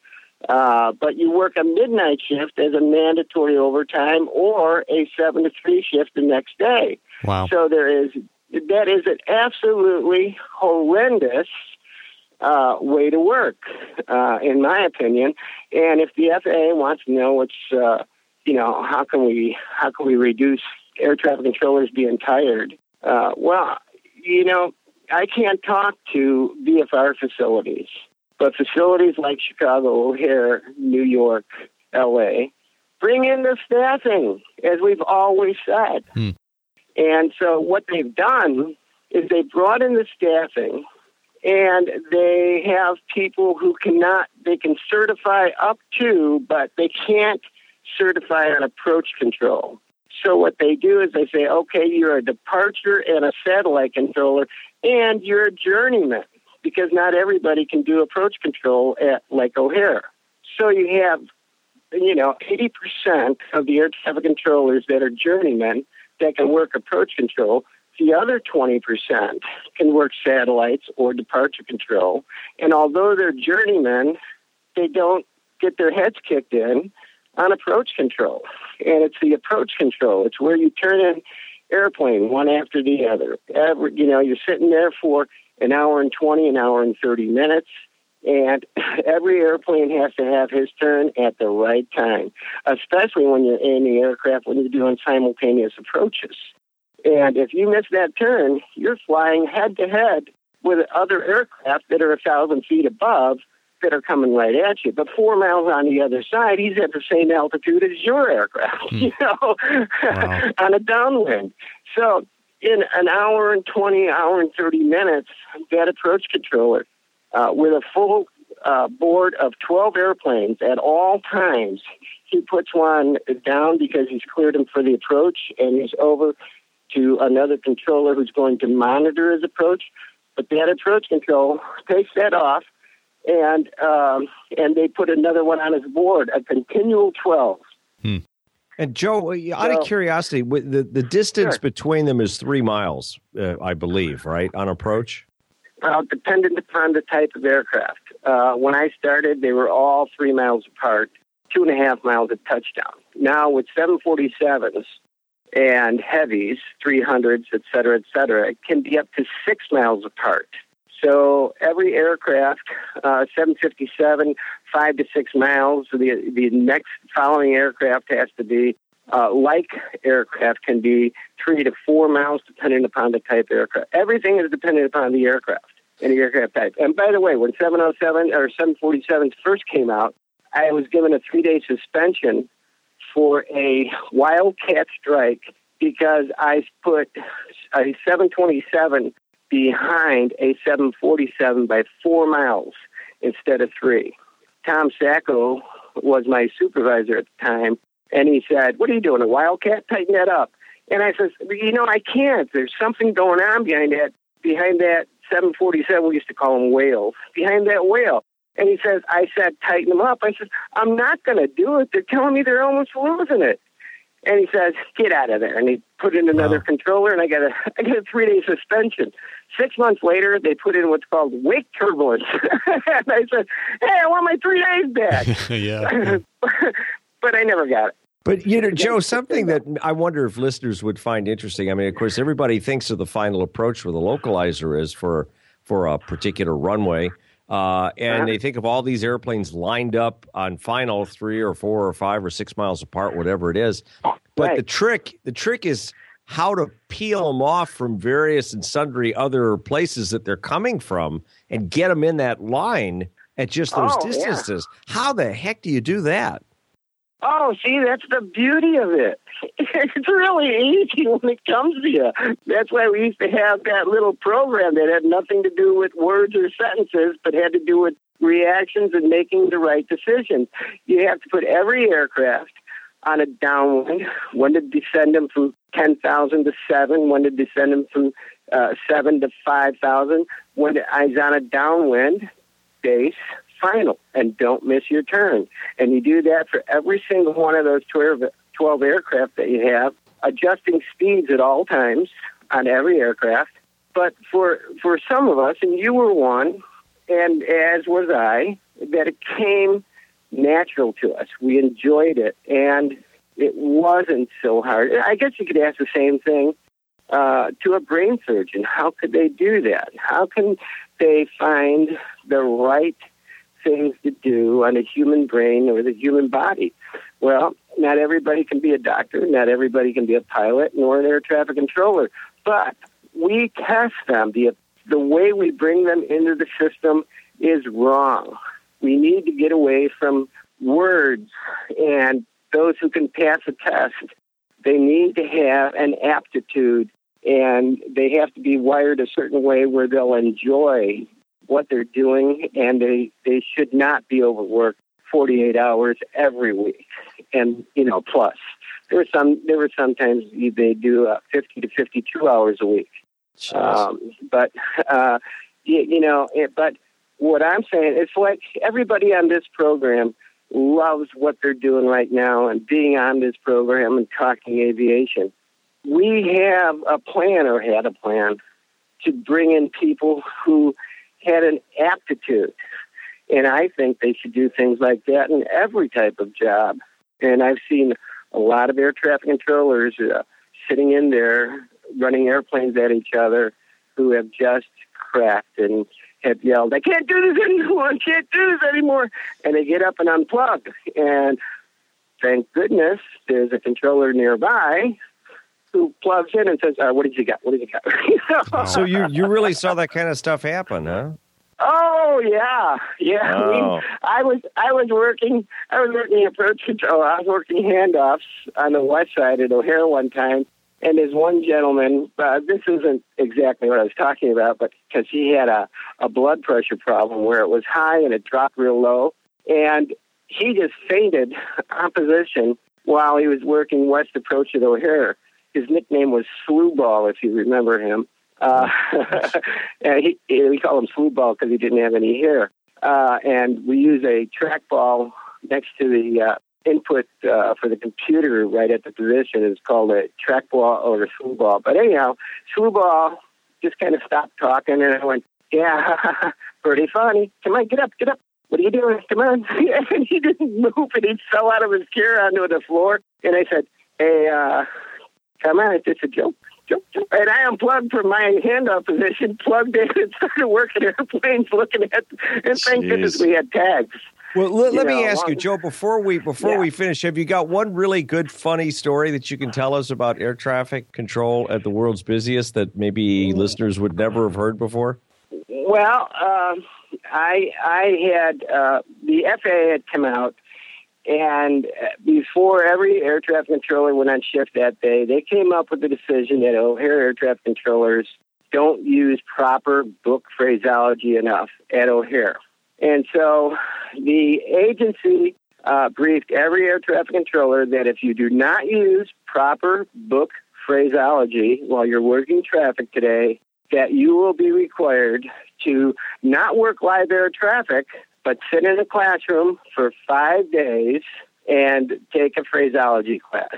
Uh, but you work a midnight shift as a mandatory overtime or a seven to three shift the next day. Wow. So there is, that is an absolutely horrendous uh, way to work, uh, in my opinion. And if the F A A wants to know what's, uh, you know, how can we, how can we reduce air traffic controllers being tired? Uh, well, you know, I can't talk to V F R facilities. But facilities like Chicago, O'Hare, New York, L A, bring in the staffing, as we've always said. Hmm. And so what they've done is they brought in the staffing, and they have people who cannot, they can certify up to, but they can't certify on approach control. So what they do is they say, okay, you're a departure and a satellite controller, and you're a journeyman, because not everybody can do approach control at like O'Hare. So you have, you know, eighty percent of the air traffic controllers that are journeymen that can work approach control. The other twenty percent can work satellites or departure control. And although they're journeymen, they don't get their heads kicked in on approach control. And it's the approach control. It's where you turn in airplane one after the other. Every, you know, you're sitting there for an hour and twenty, an hour and thirty minutes, and every airplane has to have his turn at the right time, especially when you're in the aircraft, when you're doing simultaneous approaches. And if you miss that turn, you're flying head-to-head with other aircraft that are a thousand feet above that are coming right at you. But four miles on the other side, he's at the same altitude as your aircraft, mm. you know, wow. on a downwind. So in an hour and twenty, hour and thirty minutes, that approach controller uh, with a full uh, board of twelve airplanes at all times, he puts one down because he's cleared him for the approach, and he's over to another controller who's going to monitor his approach. But that approach control takes that off, and um, and they put another one on his board, a continual twelve. Hmm. And Joe, out so, of curiosity, the, the distance sure. between them is three miles, uh, I believe, right, on approach? Well, dependent upon the type of aircraft. Uh, when I started, they were all three miles apart, two and a half miles at touchdown. Now with seven forty-sevens and heavies, three hundreds, et cetera, et cetera, it can be up to six miles apart. So every aircraft, uh, seven fifty-seven, five to six miles. The the next following aircraft has to be uh, like aircraft can be three to four miles, depending upon the type of aircraft. Everything is dependent upon the aircraft and the aircraft type. And by the way, when seven oh seven or seven forty-sevens first came out, I was given a three-day suspension for a wildcat strike because I put a seven twenty-seven behind a seven forty-seven by four miles instead of three. Tom Sacco was my supervisor at the time, and he said, "What are you doing, a Wildcat? Tighten that up." And I said, "You know, I can't. There's something going on behind that, behind that seven forty-seven, we used to call them whales, behind that whale." And he says, I said, "Tighten them up." I said, "I'm not going to do it. They're telling me they're almost losing it." And he says, "Get out of there." And he put in another wow. controller, and I got a I got a three-day suspension. Six months later, they put in what's called wake turbulence. And I said, "Hey, I want my three days back." yeah. But I never got it. But, you know, Joe, something that I wonder if listeners would find interesting. I mean, of course, everybody thinks of the final approach where the localizer is for, for a particular runway. Uh, and uh-huh. they think of all these airplanes lined up on final three or four or five or six miles apart, whatever it is. But right. the trick, the trick is how to peel them off from various and sundry other places that they're coming from and get them in that line at just those oh, distances. Yeah. How the heck do you do that? Oh, see, that's the beauty of it. It's really easy when it comes to you. That's why we used to have that little program that had nothing to do with words or sentences, but had to do with reactions and making the right decisions. You have to put every aircraft on a downwind, when to descend them from ten thousand to seven, when to descend them from uh, seven to five thousand, when to, is on a downwind base, final, and don't miss your turn. And you do that for every single one of those twelve, twelve aircraft that you have, adjusting speeds at all times on every aircraft. But for for some of us, and you were one, and as was I, that it came natural to us. We enjoyed it, and it wasn't so hard. I guess you could ask the same thing uh, to a brain surgeon. How could they do that? How can they find the right things to do on a human brain or the human body? Well, not everybody can be a doctor, not everybody can be a pilot, nor an air traffic controller, but we test them. The, the way we bring them into the system is wrong. We need to get away from words, and those who can pass a test, they need to have an aptitude, and they have to be wired a certain way where they'll enjoy what they're doing, and they, they should not be overworked forty-eight hours every week, and, you know, plus. There were some. There were sometimes they do uh, fifty to fifty-two hours a week. Um, but, uh, you, you know, it, but what I'm saying, it's like everybody on this program loves what they're doing right now and being on this program and talking aviation. We have a plan, or had a plan, to bring in people who had an aptitude. And I think they should do things like that in every type of job. And I've seen a lot of air traffic controllers uh, sitting in there running airplanes at each other who have just cracked and have yelled, "I can't do this anymore, I can't do this anymore." And they get up and unplug. And thank goodness there's a controller nearby who plugs in and says, uh, what did you got? What did you got? You know? So you, you really saw that kind of stuff happen, huh? Oh yeah, yeah. Oh. I mean, I was I was working I was working approach control. I was working handoffs on the west side at O'Hare one time, and there's one gentleman. Uh, this isn't exactly what I was talking about, but because he had a a blood pressure problem where it was high and it dropped real low, and he just fainted on position while he was working west approach at O'Hare. His nickname was Slewball, if you remember him. Uh, and he, we call him Slewball because he didn't have any hair. Uh, and we use a trackball next to the uh, input uh, for the computer right at the position. It's called a trackball or a Slewball. But anyhow, Slewball just kind of stopped talking, and I went, "Yeah, pretty funny. Come on, get up, get up. What are you doing? Come on." And he didn't move, and he fell out of his chair onto the floor. And I said, "Hey, uh, come on, it's just a joke. joke, joke." And I unplugged from my handoff position, plugged in, and started working airplanes, looking at, and thank Jeez. goodness we had tags. Well, let, let You me know, ask you, long- Joe, before we before Yeah. we finish, have you got one really good, funny story that you can tell us about air traffic control at the world's busiest that maybe listeners would never have heard before? Well, um, I I had uh, the F A A had come out, and before every air traffic controller went on shift that day, they came up with the decision that O'Hare air traffic controllers don't use proper book phraseology enough at O'Hare. And so the agency uh, briefed every air traffic controller that if you do not use proper book phraseology while you're working traffic today, that you will be required to not work live air traffic, but sit in a classroom for five days and take a phraseology class.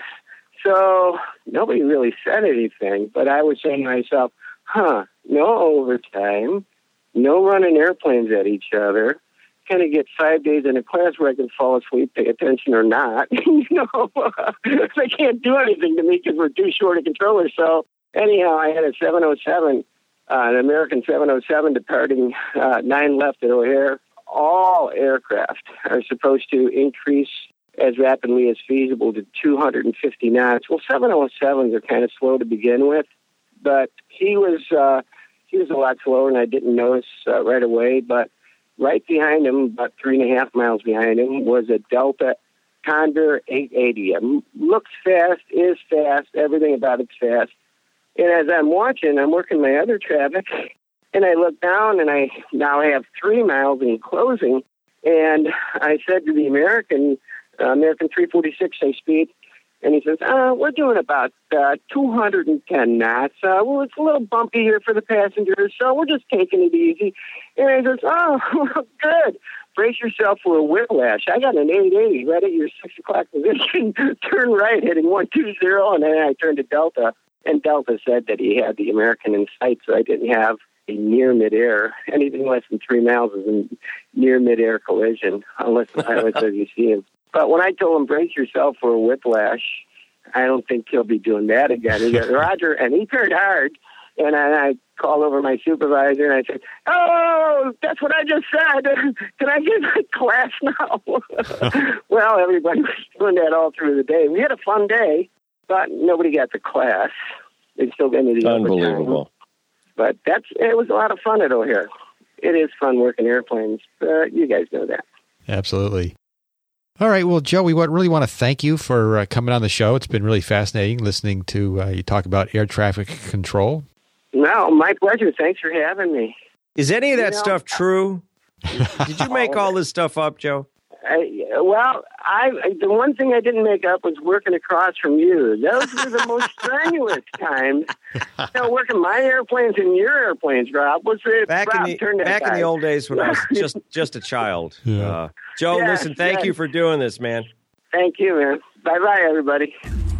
So nobody really said anything, but I was saying to myself, huh, no overtime, no running airplanes at each other, kind of get five days in a class where I can fall asleep, pay attention or not. you know, they can't do anything to me because we're too short of controllers. So anyhow, I had a seven oh seven, uh, an American seven oh seven departing uh, nine left at O'Hare. All aircraft are supposed to increase as rapidly as feasible to two hundred fifty knots. Well, seven oh sevens are kind of slow to begin with, but he was uh, he was a lot slower, and I didn't notice uh, right away. But right behind him, about three and a half miles behind him, was a Delta Condor eight eighty. It looks fast, is fast, everything about it's fast. And as I'm watching, I'm working my other traffic, and I look down, and I now have three miles in closing, and I said to the American, uh, American three forty-six, say speed, and he says, uh, we're doing about uh, two hundred ten knots. Uh, well, it's a little bumpy here for the passengers, so we're just taking it easy. And I says, oh, well, good. Brace yourself for a whiplash. I got an eight eighty right at your six o'clock position. Turn right, heading one two zero, and then I turned to Delta. And Delta said that he had the American in sight, so I didn't have a near midair. Anything less than three miles is a near midair collision, unless the pilot says you see him. But when I told him, brace yourself for a whiplash, I don't think he'll be doing that again. He goes, Roger, and he turned hard. And I, I called over my supervisor, and I said, oh, that's what I just said. Can I get my class now? Well, everybody was doing that all through the day. We had a fun day, but nobody got the class. They still gave me the Unbelievable. overtime. But that's it was a lot of fun at O'Hare. It is fun working airplanes. Uh, you guys know that. Absolutely. All right. Well, Joe, we really want to thank you for uh, coming on the show. It's been really fascinating listening to uh, you talk about air traffic control. No, my pleasure. Thanks for having me. Is any of that You know, stuff true? Did you make all this stuff up, Joe? I, well, I, I the one thing I didn't make up was working across from you. Those were the most strenuous times. You know, working my airplanes and your airplanes, Rob. Was it Back Rob, in turn the that back in guy. the old days when I was just just a child. Yeah. Uh, Joe, Yes, listen, thank yes. you for doing this, man. Thank you, man. Bye bye, everybody.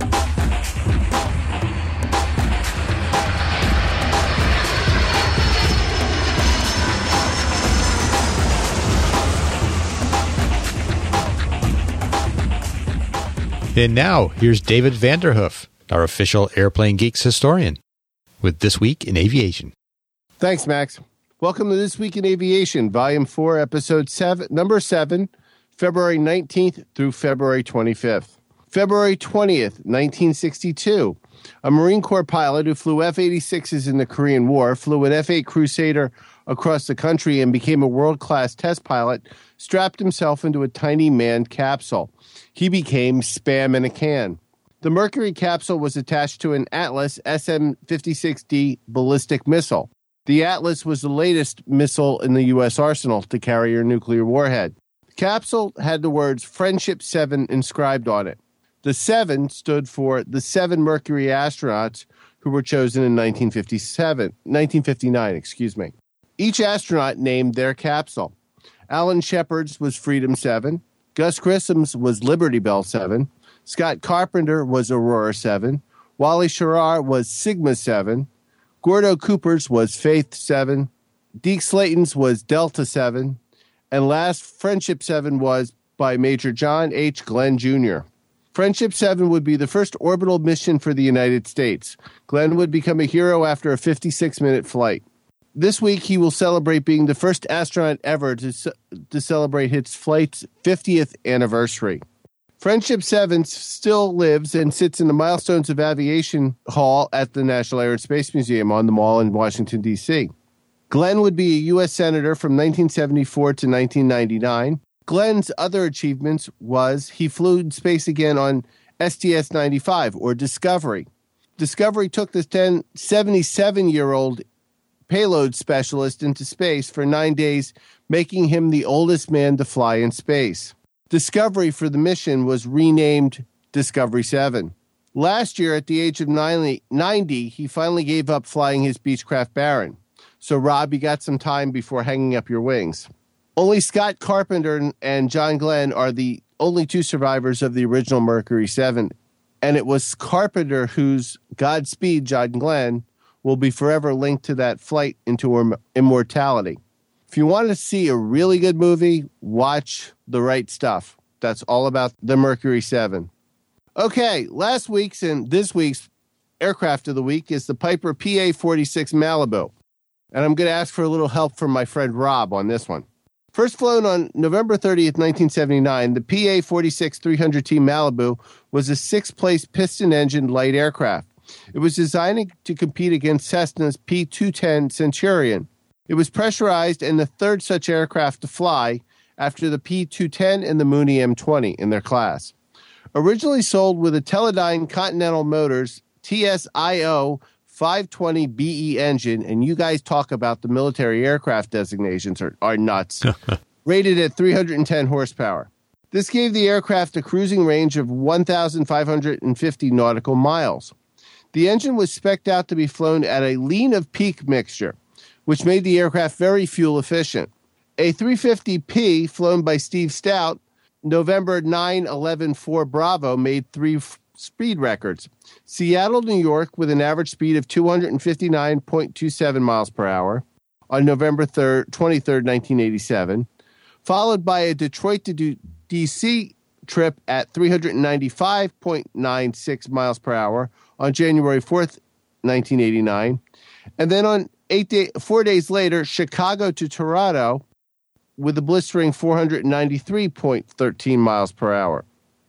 And now, here's David Vanderhoof, our official Airplane Geeks historian, with This Week in Aviation. Thanks, Max. Welcome to This Week in Aviation, Volume four, Episode seven, Number seven, February nineteenth through February twenty-fifth. February twentieth, nineteen sixty-two. A Marine Corps pilot who flew F eighty-sixes in the Korean War, flew an F eight Crusader across the country, and became a world-class test pilot, strapped himself into a tiny manned capsule. He became Spam in a can. The Mercury capsule was attached to an Atlas S M fifty-six D ballistic missile. The Atlas was the latest missile in the U S arsenal to carry a nuclear warhead. The capsule had the words Friendship seven inscribed on it. The seven stood for the seven Mercury astronauts who were chosen in nineteen fifty-seven, nineteen fifty-nine, excuse me. Each astronaut named their capsule. Alan Shepard's was Freedom seven. Gus Grissom's was Liberty Bell seven. Scott Carpenter was Aurora seven. Wally Schirra was Sigma seven. Gordo Cooper's was Faith seven. Deke Slayton's was Delta seven. And last, Friendship seven was by Major John H. Glenn Junior Friendship seven would be the first orbital mission for the United States. Glenn would become a hero after a fifty-six minute flight. This week, he will celebrate being the first astronaut ever to, ce- to celebrate its flight's fiftieth anniversary. Friendship seven still lives and sits in the Milestones of Aviation Hall at the National Air and Space Museum on the Mall in Washington, D C Glenn would be a U S Senator from nineteen seventy-four to nineteen ninety-nine. Glenn's other achievements was he flew in space again on S T S ninety-five, or Discovery. Discovery took this seventy-seven-year-old payload specialist into space for nine days, making him the oldest man to fly in space. Discovery for the mission was renamed Discovery seven. Last year, at the age of ninety, he finally gave up flying his Beechcraft Baron. So, Rob, you got some time before hanging up your wings. Only Scott Carpenter and John Glenn are the only two survivors of the original Mercury seven. And it was Carpenter whose Godspeed, John Glenn, will be forever linked to that flight into immortality. If you want to see a really good movie, watch The Right Stuff. That's all about the Mercury seven. Okay, last week's and this week's aircraft of the week is the Piper P A forty-six Malibu. And I'm going to ask for a little help from my friend Rob on this one. First flown on November thirtieth, nineteen seventy-nine, the P A forty-six three hundred T Malibu was a six-place piston-engined light aircraft. It was designed to compete against Cessna's P two ten Centurion. It was pressurized and the third such aircraft to fly after the P two ten and the Mooney M twenty in their class. Originally sold with a Teledyne Continental Motors T S I O five twenty B E engine, and you guys talk about the military aircraft designations are, are nuts, rated at three hundred ten horsepower. This gave the aircraft a cruising range of one thousand five hundred fifty nautical miles. The engine was spec'd out to be flown at a lean of peak mixture, which made the aircraft very fuel efficient. A three fifty P flown by Steve Stout, November nine eleven four Bravo, made three f- speed records. Seattle, New York, with an average speed of two hundred fifty-nine point two seven miles per hour on November third, twenty-third, nineteen eighty-seven, followed by a Detroit to D C trip at three hundred ninety-five point nine six miles per hour on January fourth, nineteen eighty-nine, and then on eight day, four days later, Chicago to Toronto with a blistering four hundred ninety-three point one three miles per hour.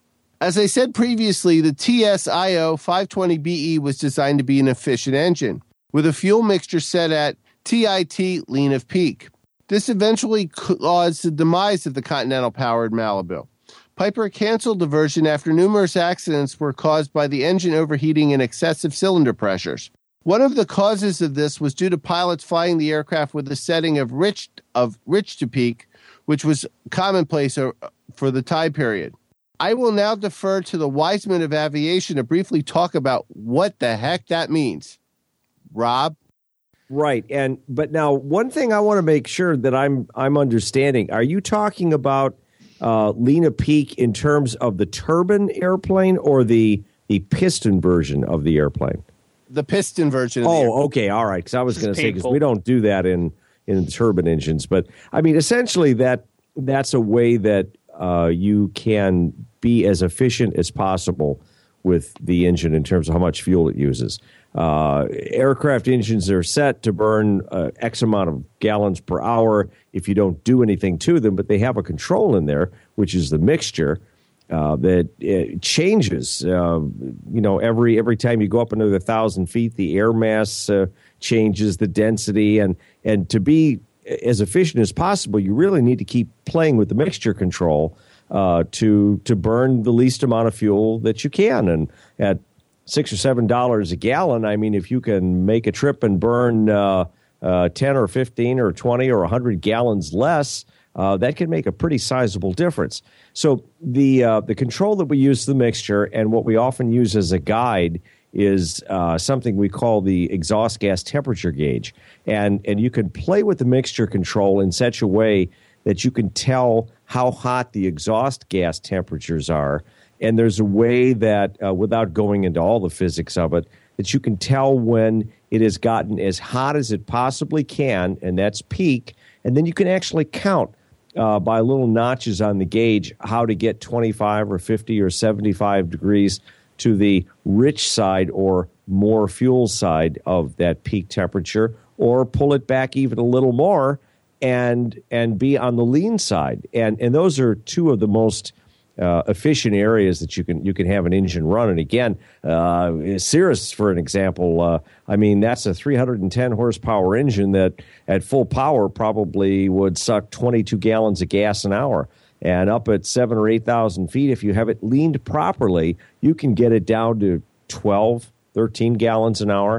As I said previously, the T S I O five twenty B E was designed to be an efficient engine, with a fuel mixture set at T I T lean of peak. This eventually caused the demise of the Continental-powered Malibu. Piper canceled the version after numerous accidents were caused by the engine overheating and excessive cylinder pressures. One of the causes of this was due to pilots flying the aircraft with a setting of rich, of rich to peak, which was commonplace for the time period. I will now defer to the wise men of aviation to briefly talk about what the heck that means. Rob? Right. And but now one thing I want to make sure that I'm I'm understanding. Are you talking about uh, lean of peak in terms of the turbine airplane or the the piston version of the airplane? The piston version. Of oh, the airplane. Okay. All right. Because I was going to say, because we don't do that in, in turbine engines. But, I mean, essentially that that's a way that uh, you can be as efficient as possible with the engine in terms of how much fuel it uses. Uh, aircraft engines are set to burn uh, X amount of gallons per hour if you don't do anything to them, but they have a control in there, which is the mixture. Uh, that it changes, uh, you know, every every time you go up another thousand feet, the air mass uh, changes, the density, and and to be as efficient as possible, you really need to keep playing with the mixture control uh, to to burn the least amount of fuel that you can. And at six or seven dollars a gallon, I mean, if you can make a trip and burn uh, uh, ten or fifteen or twenty or a hundred gallons less. Uh, that can make a pretty sizable difference. So the uh, the control that we use the mixture and what we often use as a guide is uh, something we call the exhaust gas temperature gauge. And, and you can play with the mixture control in such a way that you can tell how hot the exhaust gas temperatures are. And there's a way that, uh, without going into all the physics of it, that you can tell when it has gotten as hot as it possibly can, and that's peak. And then you can actually count Uh, by little notches on the gauge, how to get twenty-five or fifty or seventy-five degrees to the rich side or more fuel side of that peak temperature, or pull it back even a little more and and be on the lean side. And and those are two of the most uh, efficient areas that you can you can have an engine run. And again, uh, Cirrus, for an example, uh, I mean, that's a three hundred ten horsepower engine that at full power probably would suck twenty-two gallons of gas an hour. And up at seven or eight thousand feet, if you have it leaned properly, you can get it down to twelve, thirteen gallons an hour.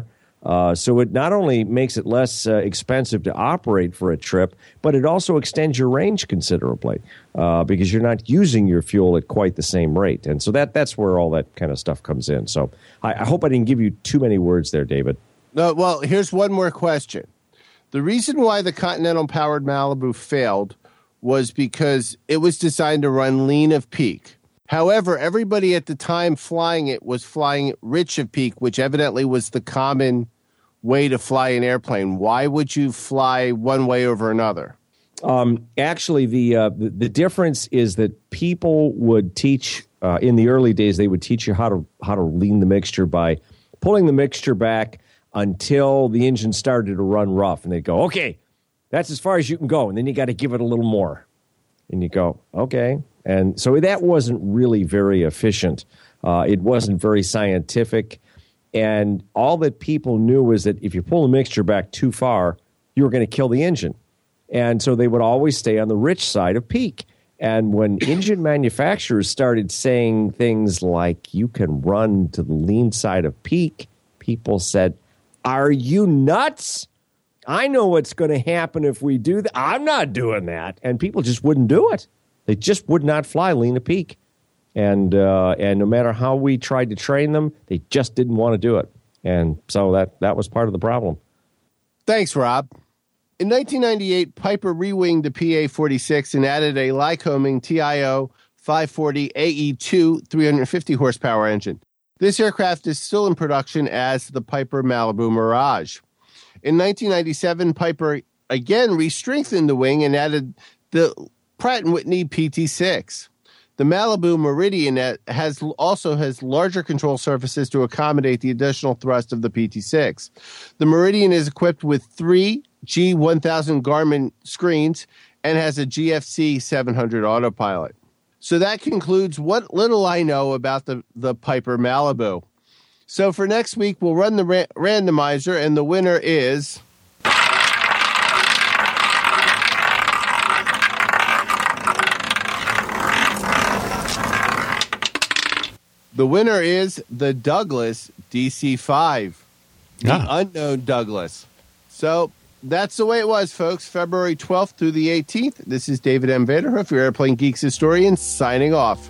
Uh, so it not only makes it less uh, expensive to operate for a trip, but it also extends your range considerably uh, because you're not using your fuel at quite the same rate. And so that that's where all that kind of stuff comes in. So I, I hope I didn't give you too many words there, David. No, well, here's one more question. The reason why the Continental-powered Malibu failed was because it was designed to run lean of peak. However, everybody at the time flying it was flying it rich of peak, which evidently was the common way to fly an airplane. Why would you fly one way over another? Um, actually, the, uh, the the difference is that people would teach uh, in the early days. They would teach you how to how to lean the mixture by pulling the mixture back until the engine started to run rough, and they'd go, "Okay, that's as far as you can go," and then you got to give it a little more, and you go, "Okay," and so that wasn't really very efficient. Uh, it wasn't very scientific. And all that people knew was that if you pull the mixture back too far, you were going to kill the engine. And so they would always stay on the rich side of peak. And when engine manufacturers started saying things like, you can run to the lean side of peak, people said, are you nuts? I know what's going to happen if we do that. I'm not doing that. And people just wouldn't do it. They just would not fly lean to peak. And uh, and no matter how we tried to train them, they just didn't want to do it. And so that, that was part of the problem. Thanks, Rob. In nineteen ninety-eight, Piper re-winged the P A forty-six and added a Lycoming T I O five forty A E two three hundred fifty horsepower engine. This aircraft is still in production as the Piper Malibu Mirage. In nineteen ninety-seven, Piper again re-strengthened the wing and added the Pratt and Whitney P T six. The Malibu Meridian has also has larger control surfaces to accommodate the additional thrust of the P T six. The Meridian is equipped with three G one thousand Garmin screens and has a G F C seven hundred autopilot. So that concludes what little I know about the, the Piper Malibu. So for next week, we'll run the ra- randomizer, and the winner is... The winner is the Douglas D C five, the ah. unknown Douglas. So that's the way it was, folks. February twelfth through the eighteenth. This is David M. Vanderhoof, your Airplane Geeks historian, signing off.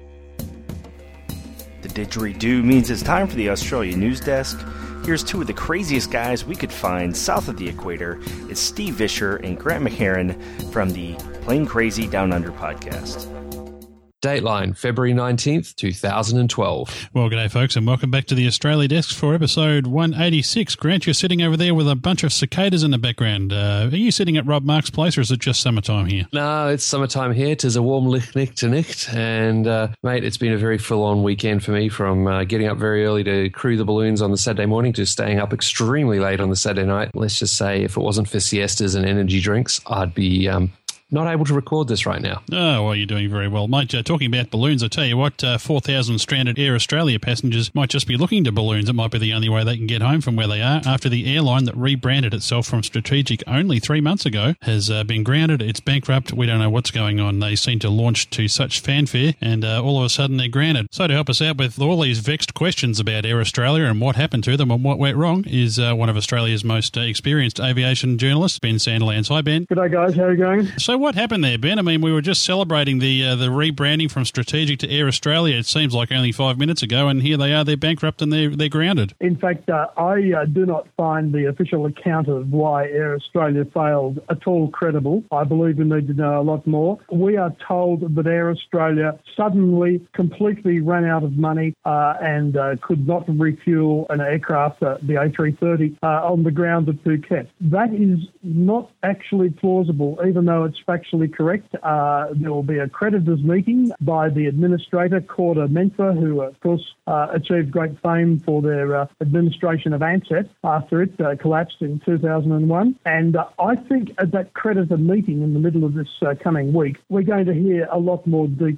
The didgeridoo means it's time for the Australia News Desk. Here's two of the craziest guys we could find south of the equator. It's Steve Vischer and Grant McHerron from the Plane Crazy Down Under podcast. Dateline, February nineteenth, twenty twelve. Well, g'day, folks, and welcome back to the Australia Desk for episode one eighty-six. Grant, you're sitting over there with a bunch of cicadas in the background. Uh, are you sitting at Rob Mark's place, or is it just summertime here? No, it's summertime here. Tis a warm licht to nicht. And, uh, mate, it's been a very full-on weekend for me, from uh, getting up very early to crew the balloons on the Saturday morning to staying up extremely late on the Saturday night. Let's just say if it wasn't for siestas and energy drinks, I'd be... Um, not able to record this right now. Oh, well, you're doing very well. Mate, uh, talking about balloons, I tell you what, uh, four thousand stranded Air Australia passengers might just be looking to balloons. It might be the only way they can get home from where they are after the airline that rebranded itself from Strategic only three months ago has uh, been grounded. It's bankrupt. We don't know what's going on. They seem to launch to such fanfare, and uh, all of a sudden they're grounded. So to help us out with all these vexed questions about Air Australia and what happened to them and what went wrong is uh, one of Australia's most uh, experienced aviation journalists, Ben Sandilands. Hi, Ben. G'day, guys. How are you going? So what happened there, Ben? I mean, we were just celebrating the uh, the rebranding from Strategic to Air Australia. It seems like only five minutes ago, and here they are. They're bankrupt and they're, they're grounded. In fact, uh, I uh, do not find the official account of why Air Australia failed at all credible. I believe we need to know a lot more. We are told that Air Australia suddenly completely ran out of money uh, and uh, could not refuel an aircraft, uh, the A three thirty, uh, on the ground at Phuket. That is not actually plausible, even though it's factually correct. Uh, there will be a creditors meeting by the administrator, Corda Menfa, who, of course, uh, achieved great fame for their uh, administration of Ansett after it uh, collapsed in two thousand one. And uh, I think at that creditor meeting in the middle of this uh, coming week, we're going to hear a lot more detail.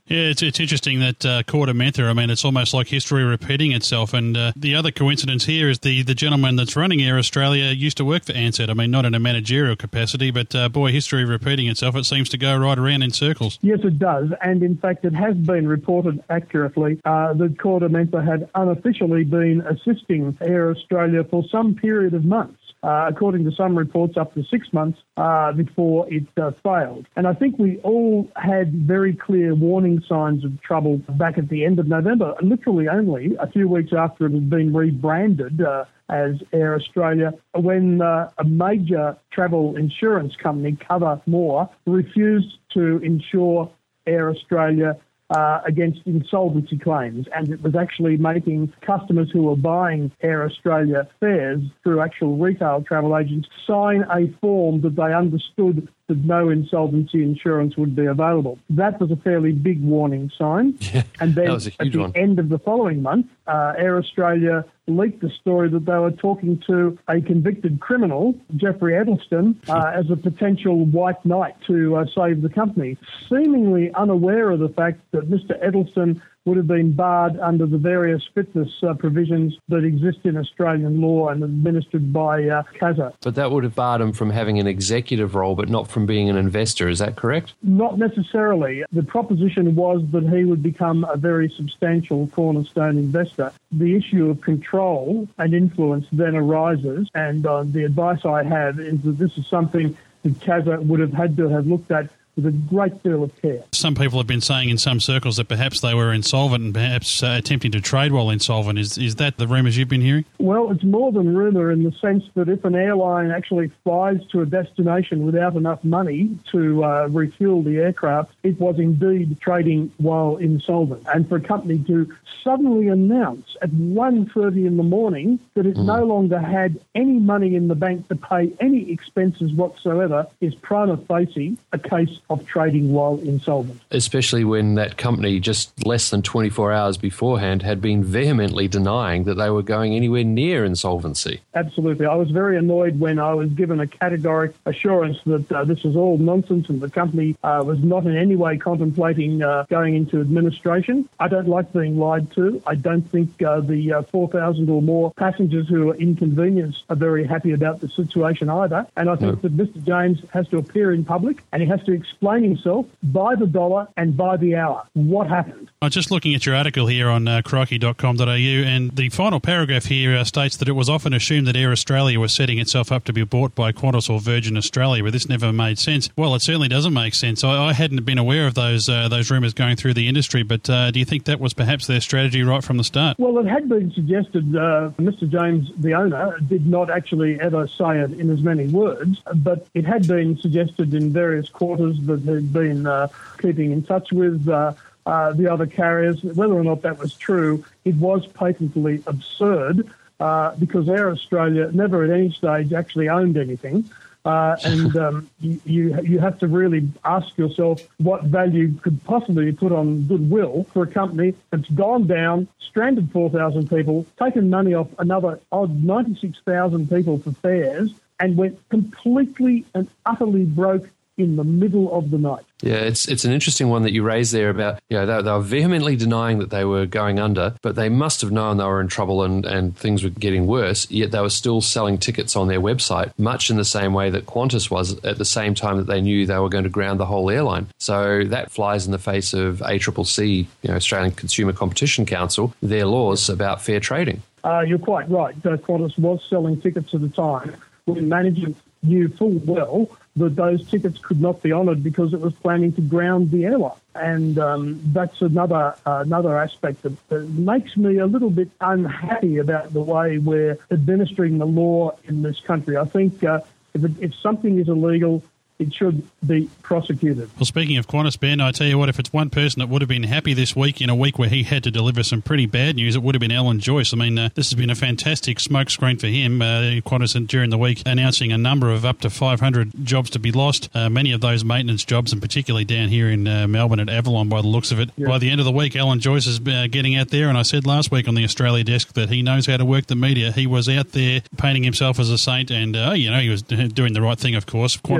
Yeah, it's it's interesting that uh, Kordamenta, I mean, it's almost like history repeating itself. And uh, the other coincidence here is the, the gentleman that's running Air Australia used to work for Ansett. I mean, not in a managerial capacity, but uh, boy, history repeating itself. It seems to go right around in circles. Yes, it does. And in fact, it has been reported accurately uh, that Kordamenta had unofficially been assisting Air Australia for some period of months. Uh, according to some reports, up to six months uh, before it uh, failed. And I think we all had very clear warning signs of trouble back at the end of November, literally only a few weeks after it had been rebranded uh, as Air Australia, when uh, a major travel insurance company, Cover More, refused to insure Air Australia Uh, against insolvency claims, and it was actually making customers who were buying Air Australia fares through actual retail travel agents sign a form that they understood that no insolvency insurance would be available. That was a fairly big warning sign. Yeah, and then that was a huge at the one. end of the following month, uh, Air Australia leaked the story that they were talking to a convicted criminal, Jeffrey Edelston, uh, as a potential white knight to uh, save the company, seemingly unaware of the fact that Mister Edelston would have been barred under the various fitness uh, provisions that exist in Australian law and administered by uh, C A S A. But that would have barred him from having an executive role, but not from being an investor. Is that correct? Not necessarily. The proposition was that he would become a very substantial cornerstone investor. The issue of control and influence then arises, and uh, the advice I have is that this is something that C A S A would have had to have looked at with a great deal of care. Some people have been saying in some circles that perhaps they were insolvent and perhaps uh, attempting to trade while insolvent. Is is that the rumours you've been hearing? Well, it's more than rumour in the sense that if an airline actually flies to a destination without enough money to uh, refuel the aircraft, it was indeed trading while insolvent. And for a company to suddenly announce at one thirty in the morning that it mm. no longer had any money in the bank to pay any expenses whatsoever is prima facie a case of trading while insolvent. Especially when that company just less than twenty-four hours beforehand had been vehemently denying that they were going anywhere near insolvency. Absolutely. I was very annoyed when I was given a categoric assurance that uh, this was all nonsense and the company uh, was not in any way contemplating uh, going into administration. I don't like being lied to. I don't think uh, the uh, four thousand or more passengers who are inconvenienced are very happy about the situation either. And I think no. that Mister James has to appear in public and he has to explain himself by the dollar and by the hour. What happened? I'm just looking at your article here on uh, crikey dot com dot a u, and the final paragraph here uh, states that it was often assumed that Air Australia was setting itself up to be bought by Qantas or Virgin Australia, but this never made sense. Well, it certainly doesn't make sense. I, I hadn't been aware of those uh, those rumours going through the industry, but uh, do you think that was perhaps their strategy right from the start? Well, it had been suggested. Uh, Mister James, the owner, did not actually ever say it in as many words, but it had been suggested in various quarters that had been uh, keeping in touch with uh, uh, the other carriers. Whether or not that was true, it was patently absurd uh, because Air Australia never at any stage actually owned anything. Uh, and um, you, you you have to really ask yourself what value could possibly be put on goodwill for a company that's gone down, stranded four thousand people, taken money off another odd ninety-six thousand people for fares, and went completely and utterly broke in the middle of the night. Yeah, it's it's an interesting one that you raised there about, you know, they, they were vehemently denying that they were going under, but they must have known they were in trouble and, and things were getting worse, yet they were still selling tickets on their website, much in the same way that Qantas was at the same time that they knew they were going to ground the whole airline. So that flies in the face of A C C C, you know, Australian Consumer Competition Council, their laws about fair trading. Uh, you're quite right. Uh, Qantas was selling tickets at the time when management knew full well that those tickets could not be honoured because it was planning to ground the airline. And um, that's another uh, another aspect that, that makes me a little bit unhappy about the way we're administering the law in this country. I think uh, if, it, if something is illegal, it should be prosecuted. Well, speaking of Qantas, Ben, I tell you what, if it's one person that would have been happy this week in a week where he had to deliver some pretty bad news, it would have been Alan Joyce. I mean, uh, this has been a fantastic smokescreen for him. Uh, Qantas during the week announcing a number of up to five hundred jobs to be lost, uh, many of those maintenance jobs, and particularly down here in uh, Melbourne at Avalon by the looks of it. Yeah. By the end of the week, Alan Joyce is uh, getting out there, and I said last week on the Australia desk that he knows how to work the media. He was out there painting himself as a saint, and, uh, you know, he was doing the right thing, of course. Qantas yeah. has stepped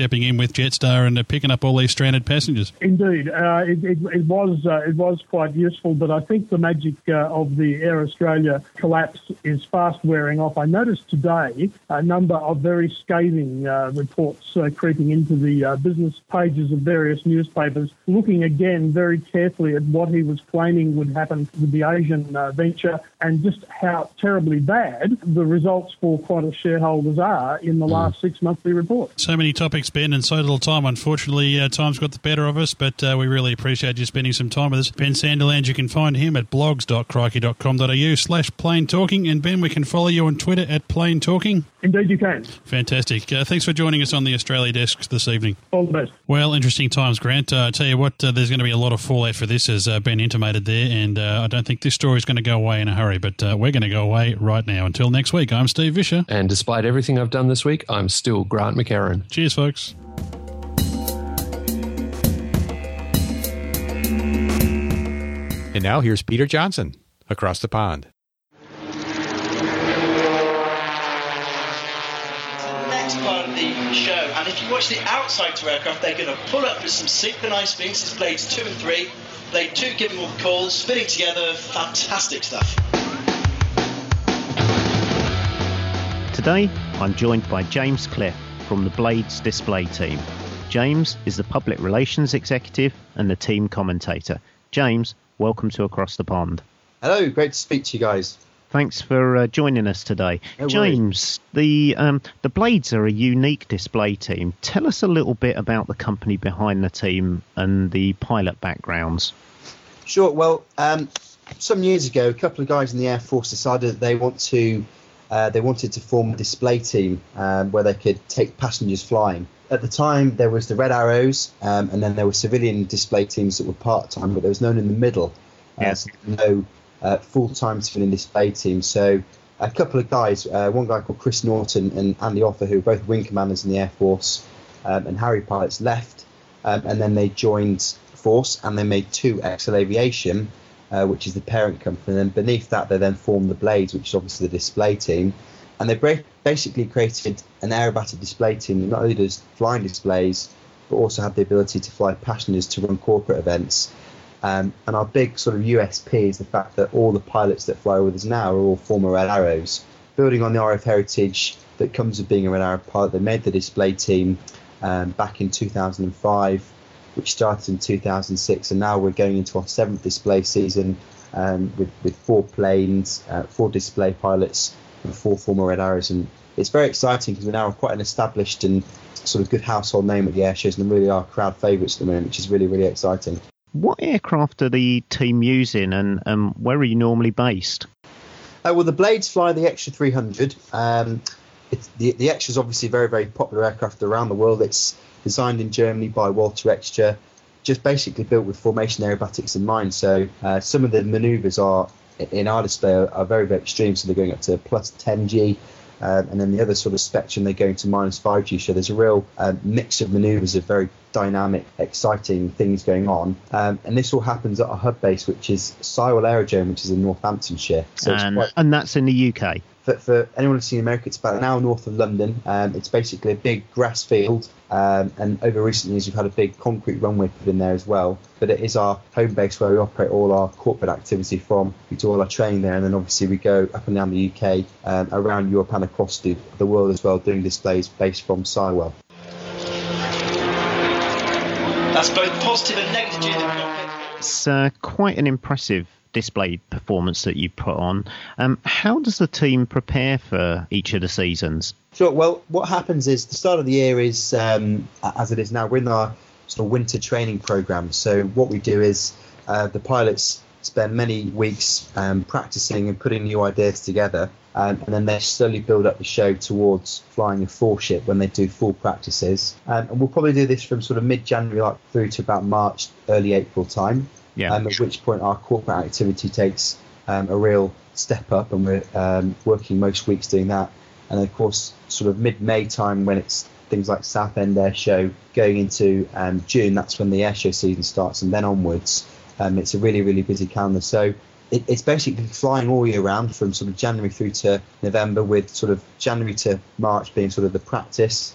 stepping in with Jetstar and uh, picking up all these stranded passengers. Indeed, uh, it, it, it was uh, it was quite useful, but I think the magic uh, of the Air Australia collapse is fast wearing off. I noticed today a number of very scathing uh, reports uh, creeping into the uh, business pages of various newspapers, looking again very carefully at what he was claiming would happen with the Asian uh, venture and just how terribly bad the results for Qantas shareholders are in the last six monthly report. So many topics, Ben, and so little time. Unfortunately, uh, time's got the better of us, but uh, we really appreciate you spending some time with us. Ben Sandilands, you can find him at blogs dot crikey dot com dot a u slash plain talking. And Ben, we can follow you on Twitter at plain talking. Indeed, you can. Fantastic. Uh, thanks for joining us on the Australia Desk this evening. All the best. Well, interesting times, Grant. Uh, I tell you what, uh, there's going to be a lot of fallout for this, as uh, Ben intimated there, and uh, I don't think this story is going to go away in a hurry, but uh, we're going to go away right now. Until next week, I'm Steve Vischer. And despite everything I've done this week, I'm still Grant McHerron. Cheers, folks. And now here's Peter Johnson, across the pond. Part of the show, and if you watch the outside to aircraft, they're going to pull up with some synchronized spins. It's blades two and three, blade two giving all the calls, spinning together, fantastic stuff. Today I'm joined by James Cliff from the Blades display team. James is the public relations executive and the team commentator. James, welcome to Across the Pond. Hello, great to speak to you guys. Thanks for uh, joining us today. No James, the um, the Blades are a unique display team. Tell us a little bit about the company behind the team and the pilot backgrounds. Sure. Well, um, some years ago, a couple of guys in the Air Force decided that they want to uh, they wanted to form a display team um, where they could take passengers flying. At the time, there was the Red Arrows, um, and then there were civilian display teams that were part-time, but there was none in the middle. Uh, Yes. so no Uh, full-time civilian display team. So a couple of guys, uh, one guy called Chris Norton and Andy Offer, who were both wing commanders in the Air Force, um, and Harry pilots, left, um, and then they joined Force, and they made two Excel Aviation, uh, which is the parent company. And then beneath that, they then formed the Blades, which is obviously the display team. And they bra- basically created an aerobatic display team that not only does flying displays, but also had the ability to fly passengers to run corporate events. Um, and our big sort of U S P is the fact that all the pilots that fly with us now are all former Red Arrows. Building on the R F heritage that comes with being a Red Arrow pilot, they made the display team um, back in two thousand five, which started in two thousand six, and now we're going into our seventh display season um, with, with four planes, uh, four display pilots, and four former Red Arrows. And it's very exciting because we're now quite an established and sort of good household name at the air shows, and really are crowd favourites at the moment, which is really, really exciting. What aircraft are the team using, and um, where are you normally based? Uh, well, the Blades fly the Extra three hundred. Um, it's, the, the Extra is obviously a very, very popular aircraft around the world. It's designed in Germany by Walter Extra, just basically built with formation aerobatics in mind. So uh, some of the manoeuvres are in our display are, are very, very extreme. So they're going up to plus ten G. Um, and then the other sort of spectrum, they're going to minus five G. So there's a real um, mix of manoeuvres of very dynamic, exciting things going on. Um, and this all happens at our hub base, which is Sywell Aerodrome, which is in Northamptonshire. So and, it's quite, and that's in the U K? For, for anyone who's seen America, it's about an hour north of London. Um, it's basically a big grass field. Um, and over recent years, we've had a big concrete runway put in there as well. But it is our home base where we operate all our corporate activity from. We do all our training there, and then obviously we go up and down the U K, um, around Europe and across the, the world as well, doing displays based from Sywell. That's both positive and negative during the cockpit. It's uh, quite an impressive display performance that you put on. Um, how does the team prepare for each of the seasons? Sure. Well, what happens is the start of the year is, um, as it is now, we're in our sort of winter training program. So what we do is uh, the pilots spend many weeks um, practicing and putting new ideas together, um, and then they slowly build up the show towards flying a full ship when they do full practices. Um, and we'll probably do this from sort of mid-January up through to about March, early April time. Yeah. Um, at which point our corporate activity takes um, a real step up, and we're um, working most weeks doing that. And of course, sort of mid-May time, when it's things like Southend Air Show, going into um, June, that's when the air show season starts, and then onwards. Um, it's a really, really busy calendar. So it, it's basically flying all year round from sort of January through to November, with sort of January to March being sort of the practice.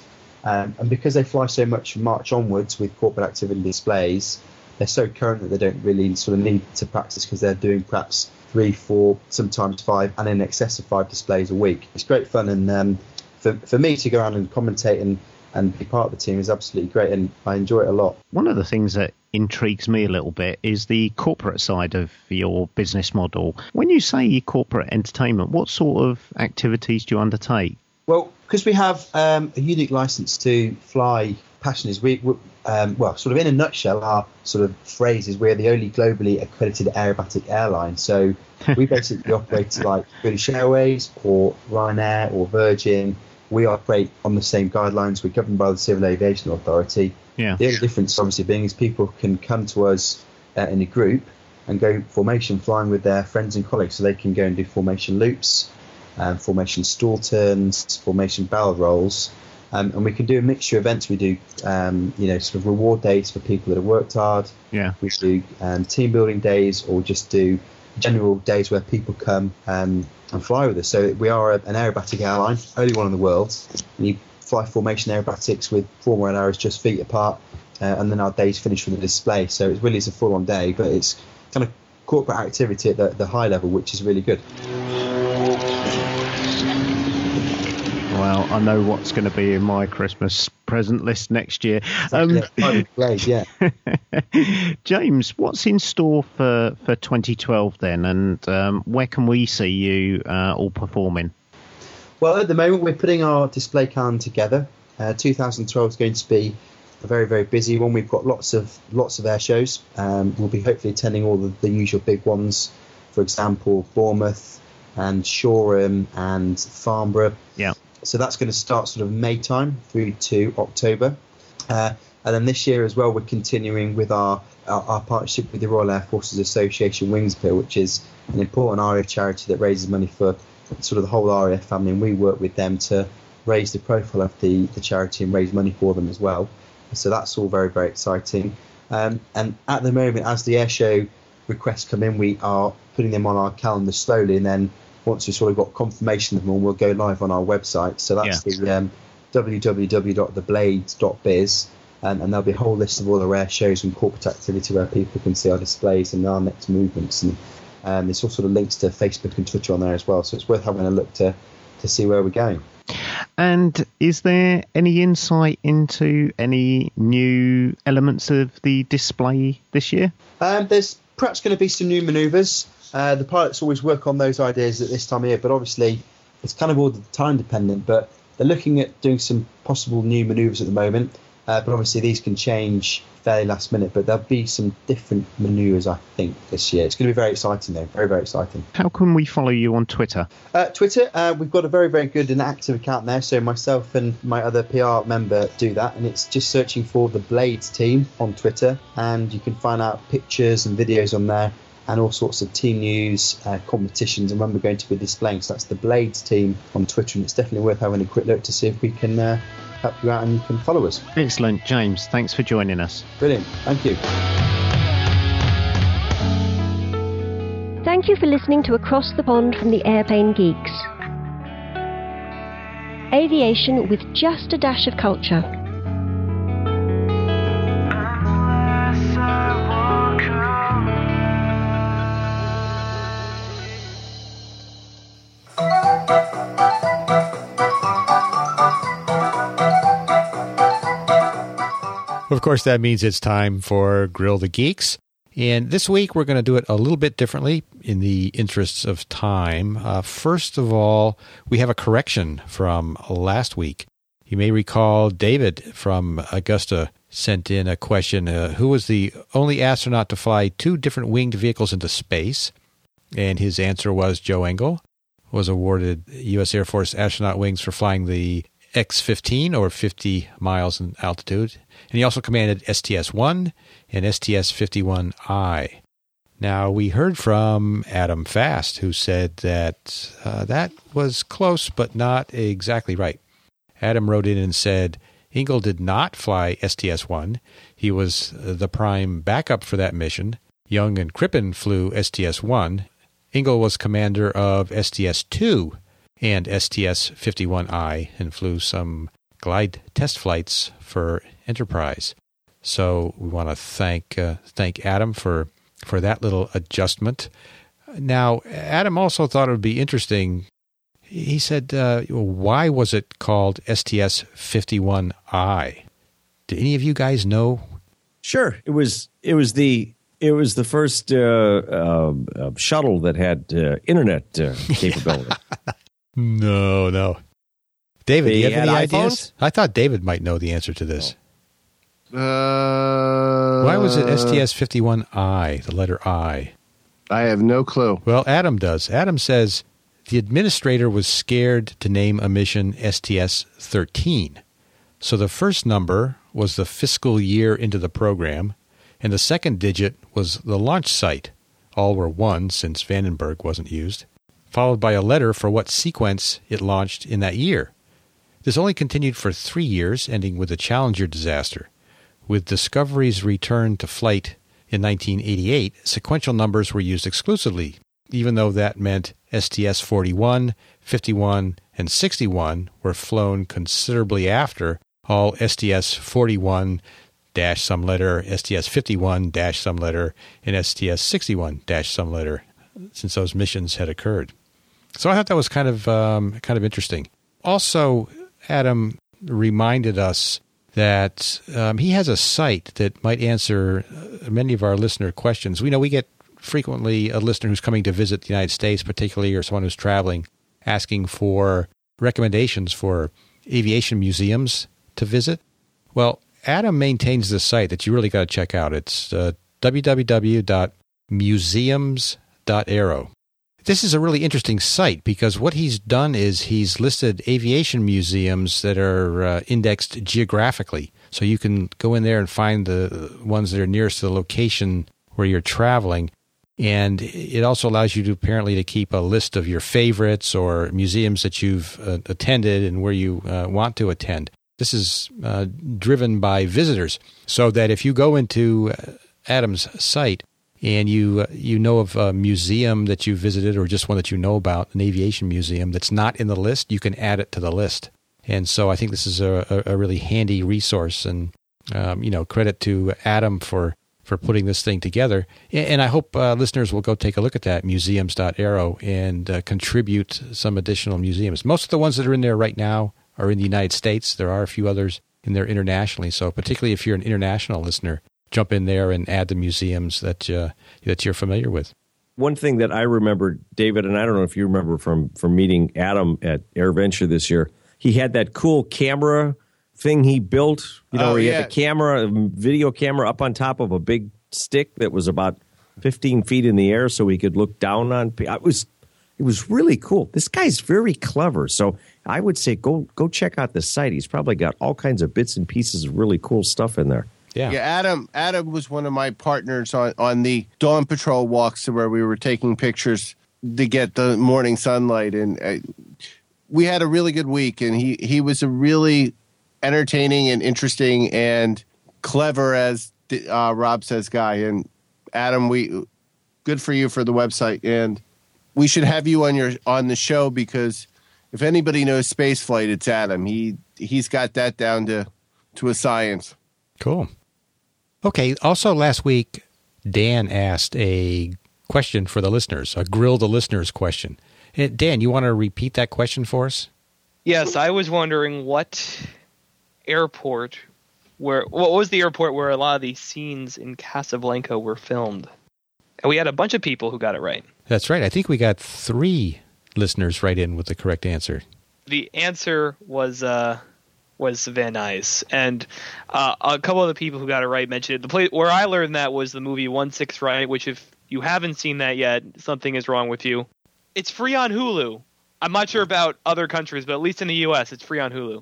Um, and because they fly so much from March onwards with corporate activity displays, they're so current that they don't really sort of need to practice because they're doing perhaps three, four, sometimes five, and in excess of five displays a week. It's great fun, and um, for for me to go around and commentate and, and be part of the team is absolutely great, and I enjoy it a lot. One of the things that intrigues me a little bit is the corporate side of your business model. When you say corporate entertainment, what sort of activities do you undertake? Well, because we have um, a unique license to fly passengers, we, we um, well, sort of in a nutshell, our sort of phrase is we're the only globally accredited aerobatic airline. So we basically operate like British Airways or Ryanair or Virgin. We operate on the same guidelines. We're governed by the Civil Aviation Authority. Yeah. The only difference, obviously, being is people can come to us uh, in a group and go formation flying with their friends and colleagues. So they can go and do formation loops, um, formation stall turns, formation barrel rolls. Um, and we can do a mixture of events. We do, um, you know, sort of reward days for people that have worked hard. Yeah. We do um, team building days, or just do general days where people come um, and fly with us. So we are a, an aerobatic airline, only one in the world. And you fly formation aerobatics with four more hours just feet apart, uh, and then our days finish with a display. So it really is a full-on day, but it's kind of corporate activity at the, the high level, which is really good. Well, I know what's going to be in my Christmas present list next year. Um, great, yeah. James, what's in store for, for twenty twelve then, and um, where can we see you uh, all performing? Well, at the moment, we're putting our display calendar together. Uh, two thousand twelve is going to be a very, very busy one. We've got lots of lots of air shows. Um, we'll be hopefully attending all the, the usual big ones. For example, Bournemouth and Shoreham and Farnborough. Yeah. So that's going to start sort of May time through to October. Uh, and then this year as well, we're continuing with our, our, our partnership with the Royal Air Forces Association Wings Appeal, which is an important A R I A charity that raises money for sort of the whole A R I A family. And we work with them to raise the profile of the, the charity and raise money for them as well. So that's all very, very exciting. Um, and at the moment, as the air show requests come in, we are putting them on our calendar slowly, and then once we've sort of got confirmation of them all, we'll go live on our website. So that's yeah. the um, w w w dot the blades dot biz, um, and there'll be a whole list of all the rare shows and corporate activity where people can see our displays and our next movements. And um, there's all sort of links to Facebook and Twitter on there as well. So it's worth having a look to, to see where we're going. And is there any insight into any new elements of the display this year? Um, there's perhaps going to be some new manoeuvres. Uh, the pilots always work on those ideas at this time of year, but obviously it's kind of all the time dependent. But they're looking at doing some possible new manoeuvres at the moment. Uh, but obviously these can change fairly last minute. But there'll be some different manoeuvres, I think, this year. It's going to be very exciting, though. Very, very exciting. How can we follow you on Twitter? Uh, Twitter, uh, we've got a very, very good and active account there. So myself and my other P R member do that. And it's just searching for the Blades team on Twitter. And you can find out pictures and videos on there, and all sorts of team news, uh, competitions, and when we're going to be displaying. So that's the Blades team on Twitter, and it's definitely worth having a quick look to see if we can uh, help you out and you can follow us. Excellent. James, thanks for joining us. Brilliant. Thank you. Thank you for listening to Across the Pond from the Airplane Geeks. Aviation with just a dash of culture. Of course, that means it's time for Grill the Geeks. And this week, we're going to do it a little bit differently in the interests of time. Uh, first of all, we have a correction from last week. You may recall David from Augusta sent in a question, uh, who was the only astronaut to fly two different winged vehicles into space? And his answer was Joe Engle, was awarded U S Air Force astronaut wings for flying the X fifteen, or fifty miles in altitude. And he also commanded S T S one and S T S fifty-one I. Now, we heard from Adam Fast, who said that uh, that was close, but not exactly right. Adam wrote in and said, Engle did not fly S T S one. He was the prime backup for that mission. Young and Crippen flew S T S one. Engle was commander of S T S two and S T S fifty-one I and flew some glide test flights for Enterprise. So we want to thank uh, thank Adam for, for that little adjustment. Now, Adam also thought it would be interesting. He said, uh, why was it called S T S fifty-one I? Do any of you guys know? Sure. It was it was the it was the first uh, uh, uh, shuttle that had uh, internet uh, capability. no, no. David, they do you have any ideas? iPhones? I thought David might know the answer to this. Uh, Why was it S T S fifty-one I, the letter I? I have no clue. Well, Adam does. Adam says the administrator was scared to name a mission S T S thirteen. So the first number was the fiscal year into the program, and the second digit was the launch site. All were one since Vandenberg wasn't used, followed by a letter for what sequence it launched in that year. This only continued for three years, ending with the Challenger disaster. With Discovery's return to flight in nineteen eighty-eight, sequential numbers were used exclusively, even though that meant S T S forty-one, fifty-one, and sixty-one were flown considerably after all S T S forty-one dash some letter, S T S fifty-one dash some letter, and S T S sixty-one dash some letter, since those missions had occurred. So I thought that was kind of um, kind of interesting. Also, Adam reminded us that um, he has a site that might answer many of our listener questions. We know we get frequently a listener who's coming to visit the United States, particularly, or someone who's traveling, asking for recommendations for aviation museums to visit. Well, Adam maintains this site that you really got to check out. It's uh, w w w dot museums dot aero. This is a really interesting site because what he's done is he's listed aviation museums that are uh, indexed geographically. So you can go in there and find the ones that are nearest to the location where you're traveling. And it also allows you to apparently to keep a list of your favorites or museums that you've uh, attended and where you uh, want to attend. This is uh, driven by visitors, so that if you go into Adam's site and you uh, you know of a museum that you visited or just one that you know about, an aviation museum that's not in the list, you can add it to the list. And so I think this is a, a really handy resource, and um, you know, credit to Adam for, for putting this thing together. And I hope uh, listeners will go take a look at that, museums dot aero, and uh, contribute some additional museums. Most of the ones that are in there right now are in the United States. There are a few others in there internationally. So particularly if you're an international listener, jump in there and add the museums that uh, that you're familiar with. One thing that I remember, David, and I don't know if you remember from, from meeting Adam at AirVenture this year, he had that cool camera thing he built. You know, oh, where he yeah. had the camera, video camera up on top of a big stick that was about fifteen feet in the air so he could look down on people. It was, it was really cool. This guy's very clever. So I would say go go check out the site. He's probably got all kinds of bits and pieces of really cool stuff in there. Yeah. yeah, Adam Adam was one of my partners on, on the Dawn Patrol walks where we were taking pictures to get the morning sunlight. And uh, we had a really good week, and he, he was a really entertaining and interesting and clever, as uh, Rob says, guy. And Adam, we good for you for the website. And we should have you on your on the show because if anybody knows spaceflight, it's Adam. He, he's got that down to, to a science. Cool. Okay, also last week, Dan asked a question for the listeners, a Grill the Listeners question. Dan, you want to repeat that question for us? Yes, I was wondering what airport, where what was the airport where a lot of these scenes in Casablanca were filmed? And we had a bunch of people who got it right. That's right. I think we got three listeners right in with the correct answer. The answer was... Uh, was Van Nuys. And uh, a couple of the people who got it right mentioned it. The place where I learned that was the movie One Six Right, which if you haven't seen that yet, something is wrong with you. It's free on Hulu. I'm not sure about other countries, but at least in the U S, it's free on Hulu.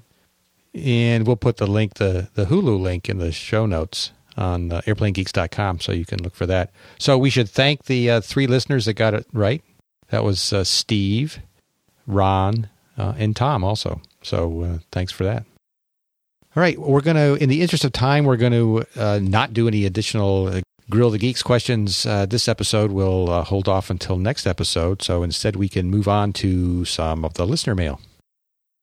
And we'll put the link, the, the Hulu link in the show notes on uh, airplane geeks dot com, so you can look for that. So we should thank the uh, three listeners that got it right. That was uh, Steve, Ron, uh, and Tom also. So uh, thanks for that. All right, we're going to, in the interest of time, we're going to uh, not do any additional uh, Grill the Geeks questions uh, this episode. We'll uh, hold off until next episode, so instead we can move on to some of the listener mail.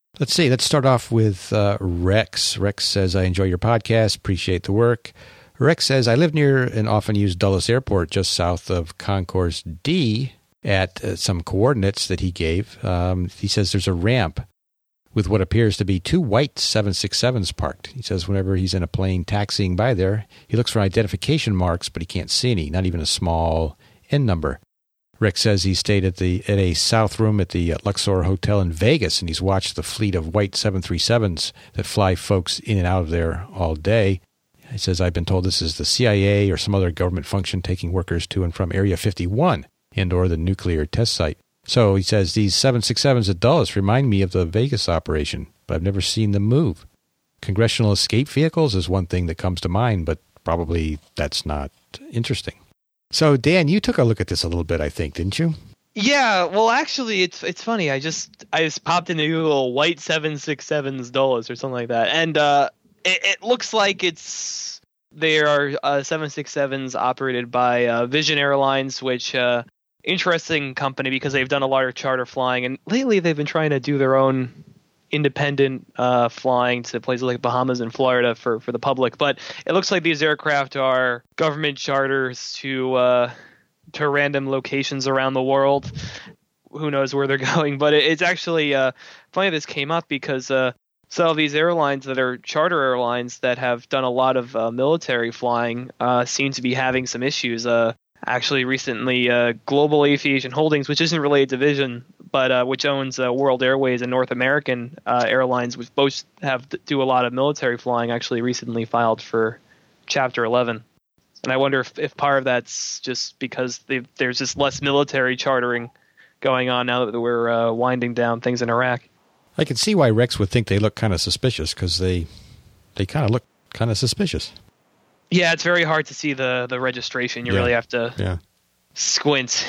Let's see. Let's start off with uh, Rex. Rex says, I enjoy your podcast. Appreciate the work. Rex says, I live near and often use Dulles Airport just south of Concourse D at uh, some coordinates that he gave. Um, he says there's a ramp with what appears to be two white seven sixty-sevens parked. He says whenever he's in a plane taxiing by there, he looks for identification marks, but he can't see any, not even a small N number. Rex says he stayed at the at a south room at the Luxor Hotel in Vegas, and he's watched the fleet of white seven thirty-sevens that fly folks in and out of there all day. He says, I've been told this is the C I A or some other government function taking workers to and from Area fifty-one and or the nuclear test site. So he says, these seven sixty-sevens at Dulles remind me of the Vegas operation, but I've never seen them move. Congressional escape vehicles is one thing that comes to mind, but probably that's not interesting. So, Dan, you took a look at this a little bit, I think, didn't you? Yeah, well, actually, it's it's funny. I just I just popped into Google white seven sixty-sevens Dulles or something like that, and uh, it, it looks like it's they are uh, seven sixty-sevens operated by uh, Vision Airlines, which uh, interesting company because they've done a lot of charter flying, and lately they've been trying to do their own independent uh, flying to places like Bahamas and Florida for, for the public. But it looks like these aircraft are government charters to uh, to random locations around the world. Who knows where they're going? But it, it's actually uh, funny this came up because uh, some of these airlines that are charter airlines that have done a lot of uh, military flying uh, seem to be having some issues. Uh, actually, recently, uh, Global Aviation Holdings, which isn't really a division, but uh, which owns uh, World Airways and North American uh, Airlines, which both have do a lot of military flying, actually recently filed for Chapter eleven. And I wonder if, if part of that's just because there's just less military chartering going on now that we're uh, winding down things in Iraq. I can see why Rex would think they look kind of suspicious, because they they kind of look kind of suspicious. Yeah, it's very hard to see the, the registration. You yeah. really have to yeah. squint.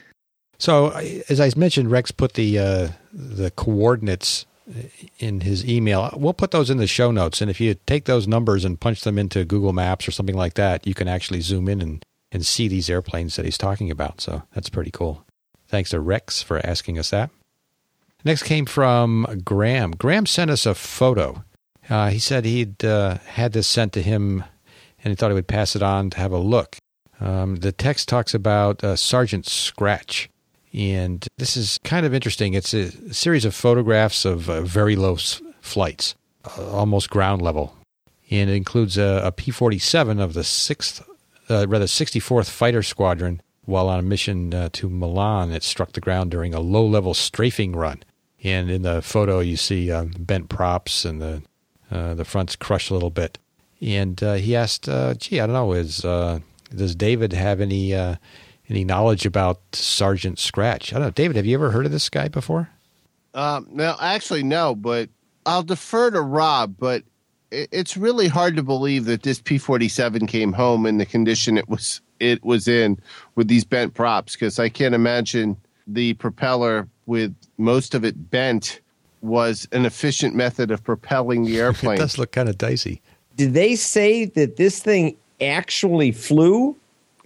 So, as I mentioned, Rex put the uh, the coordinates in his email. We'll put those in the show notes, and if you take those numbers and punch them into Google Maps or something like that, you can actually zoom in and, and see these airplanes that he's talking about. So that's pretty cool. Thanks to Rex for asking us that. Next came from Graham. Graham sent us a photo. Uh, he said he'd uh, had this sent to him, and he thought he would pass it on to have a look. Um, the text talks about uh, Sergeant Scratch. And this is kind of interesting. It's a series of photographs of uh, very low s- flights, uh, almost ground level. And it includes a, a P forty-seven of the sixth, uh, rather sixty-fourth Fighter Squadron while on a mission uh, to Milan. It struck the ground during a low-level strafing run. And in the photo, you see uh, bent props and the uh, the front's crushed a little bit. And uh, he asked, uh, gee, I don't know, is uh, does David have any... Uh, Any knowledge about Sergeant Scratch? I don't know. David, have you ever heard of this guy before? Um, no, actually, no, but I'll defer to Rob, but it's really hard to believe that this P forty-seven came home in the condition it was it was in with these bent props, because I can't imagine the propeller with most of it bent was an efficient method of propelling the airplane. It does look kind of dicey. Did they say that this thing actually flew?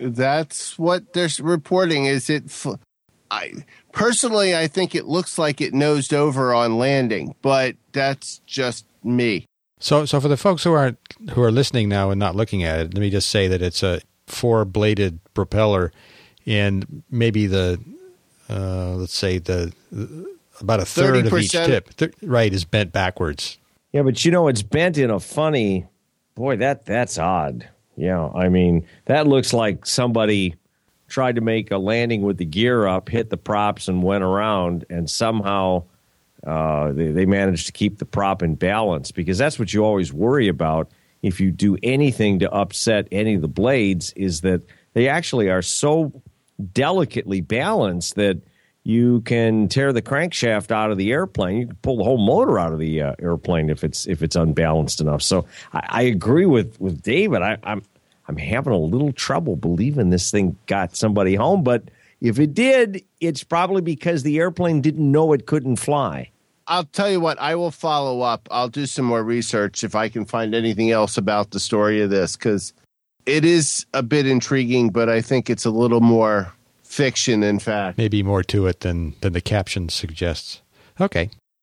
That's what they're reporting. Is it? Fl- I personally, I think it looks like it nosed over on landing, but that's just me. So, so for the folks who aren't who are listening now and not looking at it, let me just say that it's a four-bladed propeller, and maybe the uh, let's say the, the about a third thirty percent of each tip, th- right, is bent backwards. Yeah, but you know, it's bent in a funny. Boy, that that's odd. Yeah, I mean, that looks like somebody tried to make a landing with the gear up, hit the props, and went around, and somehow uh, they, they managed to keep the prop in balance, because that's what you always worry about if you do anything to upset any of the blades, is that they actually are so delicately balanced that you can tear the crankshaft out of the airplane. You can pull the whole motor out of the uh, airplane if it's if it's unbalanced enough. So I, I agree with with David. I, I'm I'm having a little trouble believing this thing got somebody home. But if it did, it's probably because the airplane didn't know it couldn't fly. I'll tell you what. I will follow up. I'll do some more research if I can find anything else about the story of this, because it is a bit intriguing. But I think it's a little more fiction, in fact. Maybe more to it than, than the caption suggests. Okay.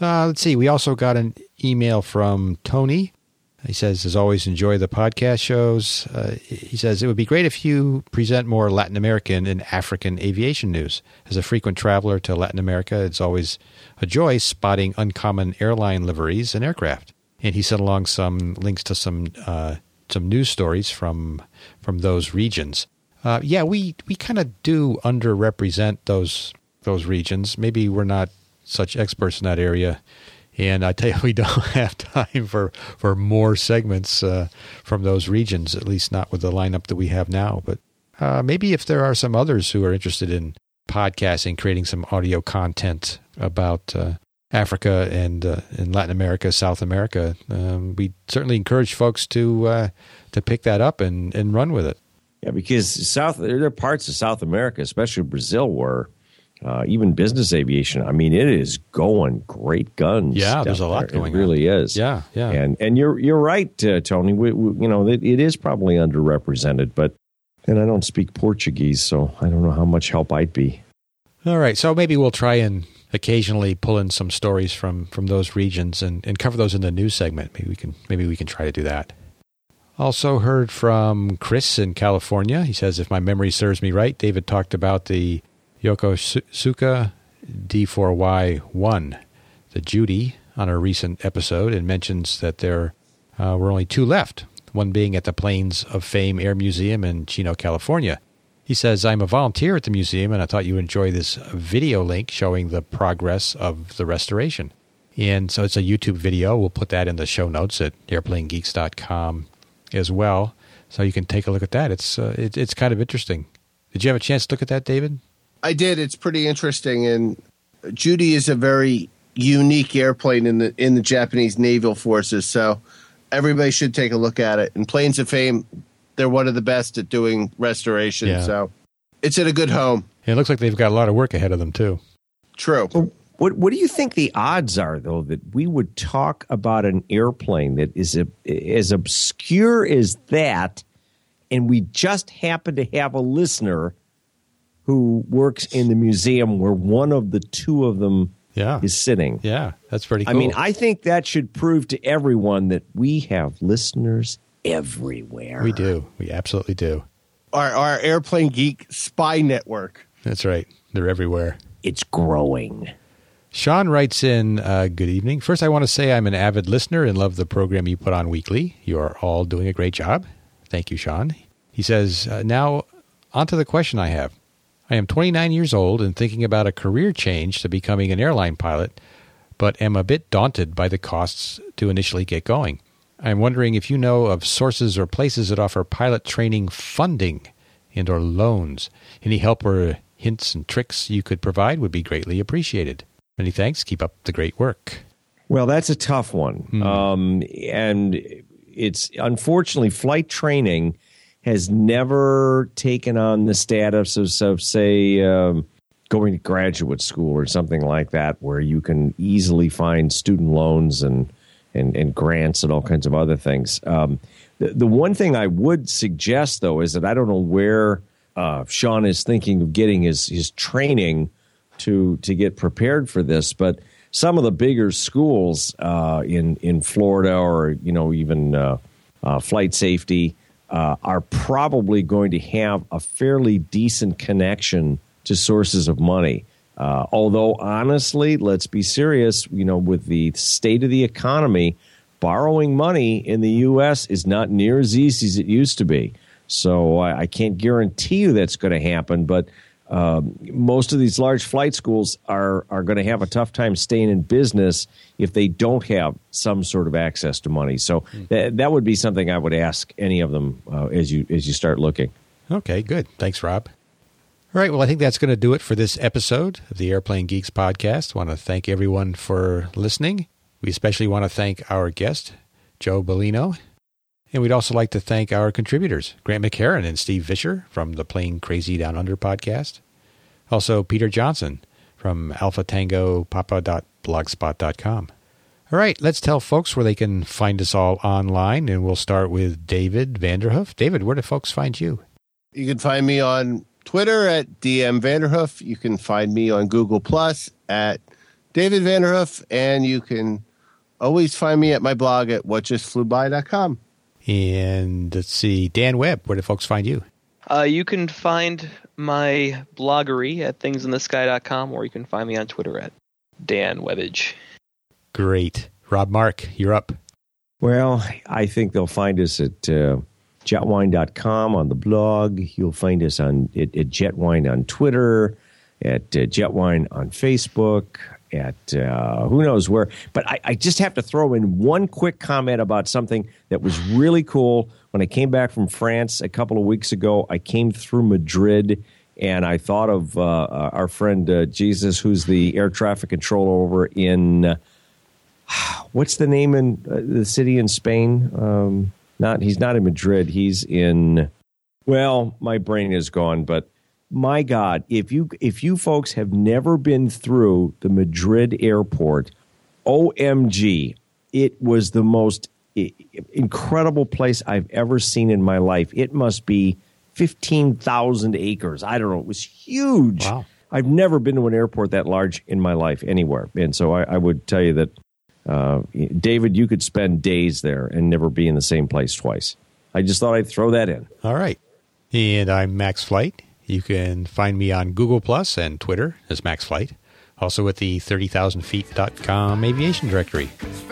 Uh, let's see. We also got an email from Tony. He says, as always, enjoy the podcast shows. Uh, he says, it would be great if you present more Latin American and African aviation news. As a frequent traveler to Latin America, it's always a joy spotting uncommon airline liveries and aircraft. And he sent along some links to some uh, some news stories from from those regions. Uh, yeah, we, we kind of do underrepresent those those regions. Maybe we're not such experts in that area. And I tell you, we don't have time for, for more segments uh, from those regions, at least not with the lineup that we have now. But uh, maybe if there are some others who are interested in podcasting, creating some audio content about uh, Africa and uh, and Latin America, South America, um, we certainly encourage folks to uh, to pick that up and, and run with it. Yeah, because South there are parts of South America, especially Brazil, where Uh, even business aviation, I mean, it is going great guns. Yeah, there's a lot there. going on. It really on. is. Yeah, yeah. And and you're you're right, uh, Tony. We, we, you know, it, it is probably underrepresented, but and I don't speak Portuguese, so I don't know how much help I'd be. All right, so maybe we'll try and occasionally pull in some stories from, from those regions and, and cover those in the news segment. Maybe we can maybe we can try to do that. Also heard from Chris in California. He says, if my memory serves me right, David talked about the Yokosuka D four Y one, the Judy, on a recent episode, and mentions that there uh, were only two left, one being at the Planes of Fame Air Museum in Chino, California. He says, I'm a volunteer at the museum, and I thought you would enjoy this video link showing the progress of the restoration. And so it's a YouTube video. We'll put that in the show notes at airplane geeks dot com as well, so you can take a look at that. It's uh, it, it's kind of interesting. Did you have a chance to look at that, David? I did. It's pretty interesting, and Judy is a very unique airplane in the in the Japanese naval forces. So everybody should take a look at it. And Planes of Fame, they're one of the best at doing restoration. Yeah. So it's in a good home. It looks like they've got a lot of work ahead of them too. True. What What do you think the odds are, though, that we would talk about an airplane that is a, as obscure as that, and we just happen to have a listener who works in the museum where one of the two of them yeah. is sitting? Yeah, that's pretty cool. I mean, I think that should prove to everyone that we have listeners everywhere. We do. We absolutely do. Our, our Airplane Geek spy network. That's right. They're everywhere. It's growing. Sean writes in, uh, good evening. First, I want to say I'm an avid listener and love the program you put on weekly. You are all doing a great job. Thank you, Sean. He says, uh, now on to the question I have. I am twenty-nine years old and thinking about a career change to becoming an airline pilot, but am a bit daunted by the costs to initially get going. I'm wondering if you know of sources or places that offer pilot training funding and or loans. Any help or hints and tricks you could provide would be greatly appreciated. Many thanks. Keep up the great work. Well, that's a tough one. Hmm. Um, and it's unfortunately flight training has never taken on the status of, of say, um, going to graduate school or something like that, where you can easily find student loans and and, and grants and all kinds of other things. Um, the, the one thing I would suggest, though, is that I don't know where uh, Sean is thinking of getting his, his training to to get prepared for this, but some of the bigger schools uh, in in Florida, or you know even uh, uh, flight safety, uh, are probably going to have a fairly decent connection to sources of money. Uh, although honestly, let's be serious, you know, with the state of the economy, borrowing money in the U S is not near as easy as it used to be. So I, I can't guarantee you that's going to happen, but Um, most of these large flight schools are are going to have a tough time staying in business if they don't have some sort of access to money. So mm. th- that would be something I would ask any of them uh, as you as you start looking. Okay, good. Thanks, Rob. All right, well, I think that's going to do it for this episode of the Airplane Geeks podcast. I want to thank everyone for listening. We especially want to thank our guest, Joe Bellino. And we'd also like to thank our contributors, Grant McHerron and Steve Vischer from the Plane Crazy Down Under podcast. Also, Peter Johnson from alpha tango papa dot blogspot dot com. All right, let's tell folks where they can find us all online, and we'll start with David Vanderhoof. David, where do folks find you? You can find me on Twitter at D M Vanderhoof. You can find me on Google Plus at David Vanderhoof, and you can always find me at my blog at what just flew by dot com. And let's see, Dan Webb, where do folks find you? Uh, you can find my bloggery at things in the sky dot com, or you can find me on Twitter at Dan Webbage. Great. Rob Mark, you're up. Well, I think they'll find us at uh, jetwine dot com on the blog. You'll find us on at, at Jetwine on Twitter, at uh, Jetwine on Facebook, at uh, who knows where. But I, I just have to throw in one quick comment about something that was really cool. When I came back from France a couple of weeks ago, I came through Madrid, and I thought of uh, our friend uh, Jesus, who's the air traffic controller over in, uh, what's the name in uh, the city in Spain? Um, not He's not in Madrid. He's in, well, my brain is gone, but my God, if you if you folks have never been through the Madrid airport, O M G, it was the most incredible place I've ever seen in my life. It must be fifteen thousand acres. I don't know. It was huge. Wow. I've never been to an airport that large in my life anywhere. And so I, I would tell you that, uh, David, you could spend days there and never be in the same place twice. I just thought I'd throw that in. All right. And I'm Max Flight. You can find me on Google Plus and Twitter as Max Flight. Also at the thirty thousand feet dot com aviation directory.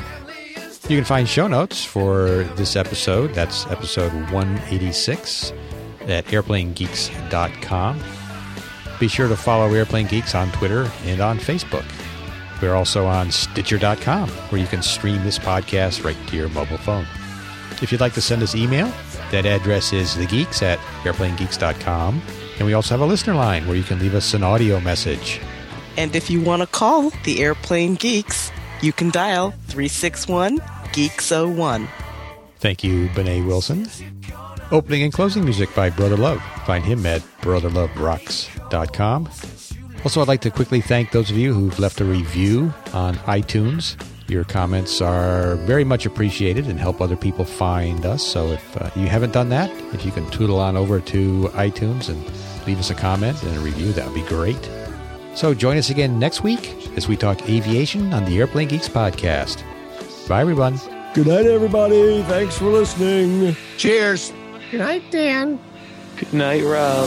You can find show notes for this episode. That's episode one eighty-six at airplane geeks dot com. Be sure to follow Airplane Geeks on Twitter and on Facebook. We're also on Stitcher dot com, where you can stream this podcast right to your mobile phone. If you'd like to send us email, that address is thegeeks at airplane geeks dot com. And we also have a listener line where you can leave us an audio message. And if you want to call the Airplane Geeks, you can dial three six one, geeks oh one. Thank you, Benet Wilson. Opening and closing music by Brother Love. Find him at brother love rocks dot com. Also, I'd like to quickly thank those of you who've left a review on iTunes. Your comments are very much appreciated and help other people find us. So if uh, you haven't done that, if you can tootle on over to iTunes and leave us a comment and a review, that would be great. So join us again next week as we talk aviation on the Airplane Geeks podcast. Bye, everyone. Good night, everybody. Thanks for listening. Cheers. Good night, Dan. Good night, Rob.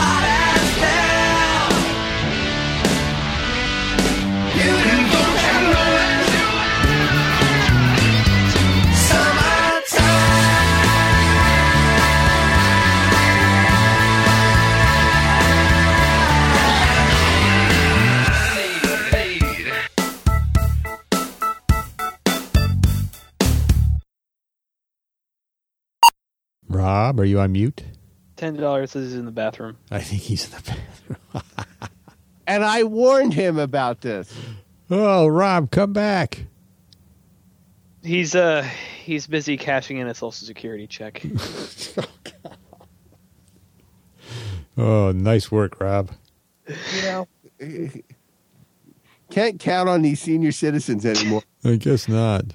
Rob, are you on mute? Ten dollars says he's in the bathroom. I think he's in the bathroom. And I warned him about this. Oh, Rob, come back. He's uh he's busy cashing in a Social Security check. Oh, nice work, Rob. You know, can't count on these senior citizens anymore. I guess not.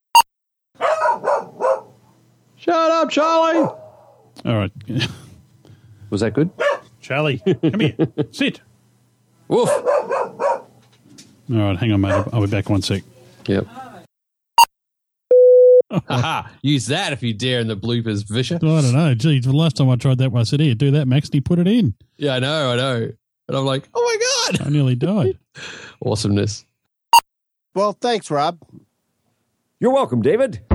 Shut up, Charlie! All right. Was that good? Charlie, come here. Sit. Woof. All right, hang on, mate. I'll, I'll be back one sec. Yep. Haha, use that if you dare in the bloopers, Vischer. I don't know. Gee, the last time I tried that one, I said, here, do that, Max, and he put it in. Yeah, I know, I know. And I'm like, oh my God. I nearly died. Awesomeness. Well, thanks, Rob. You're welcome, David.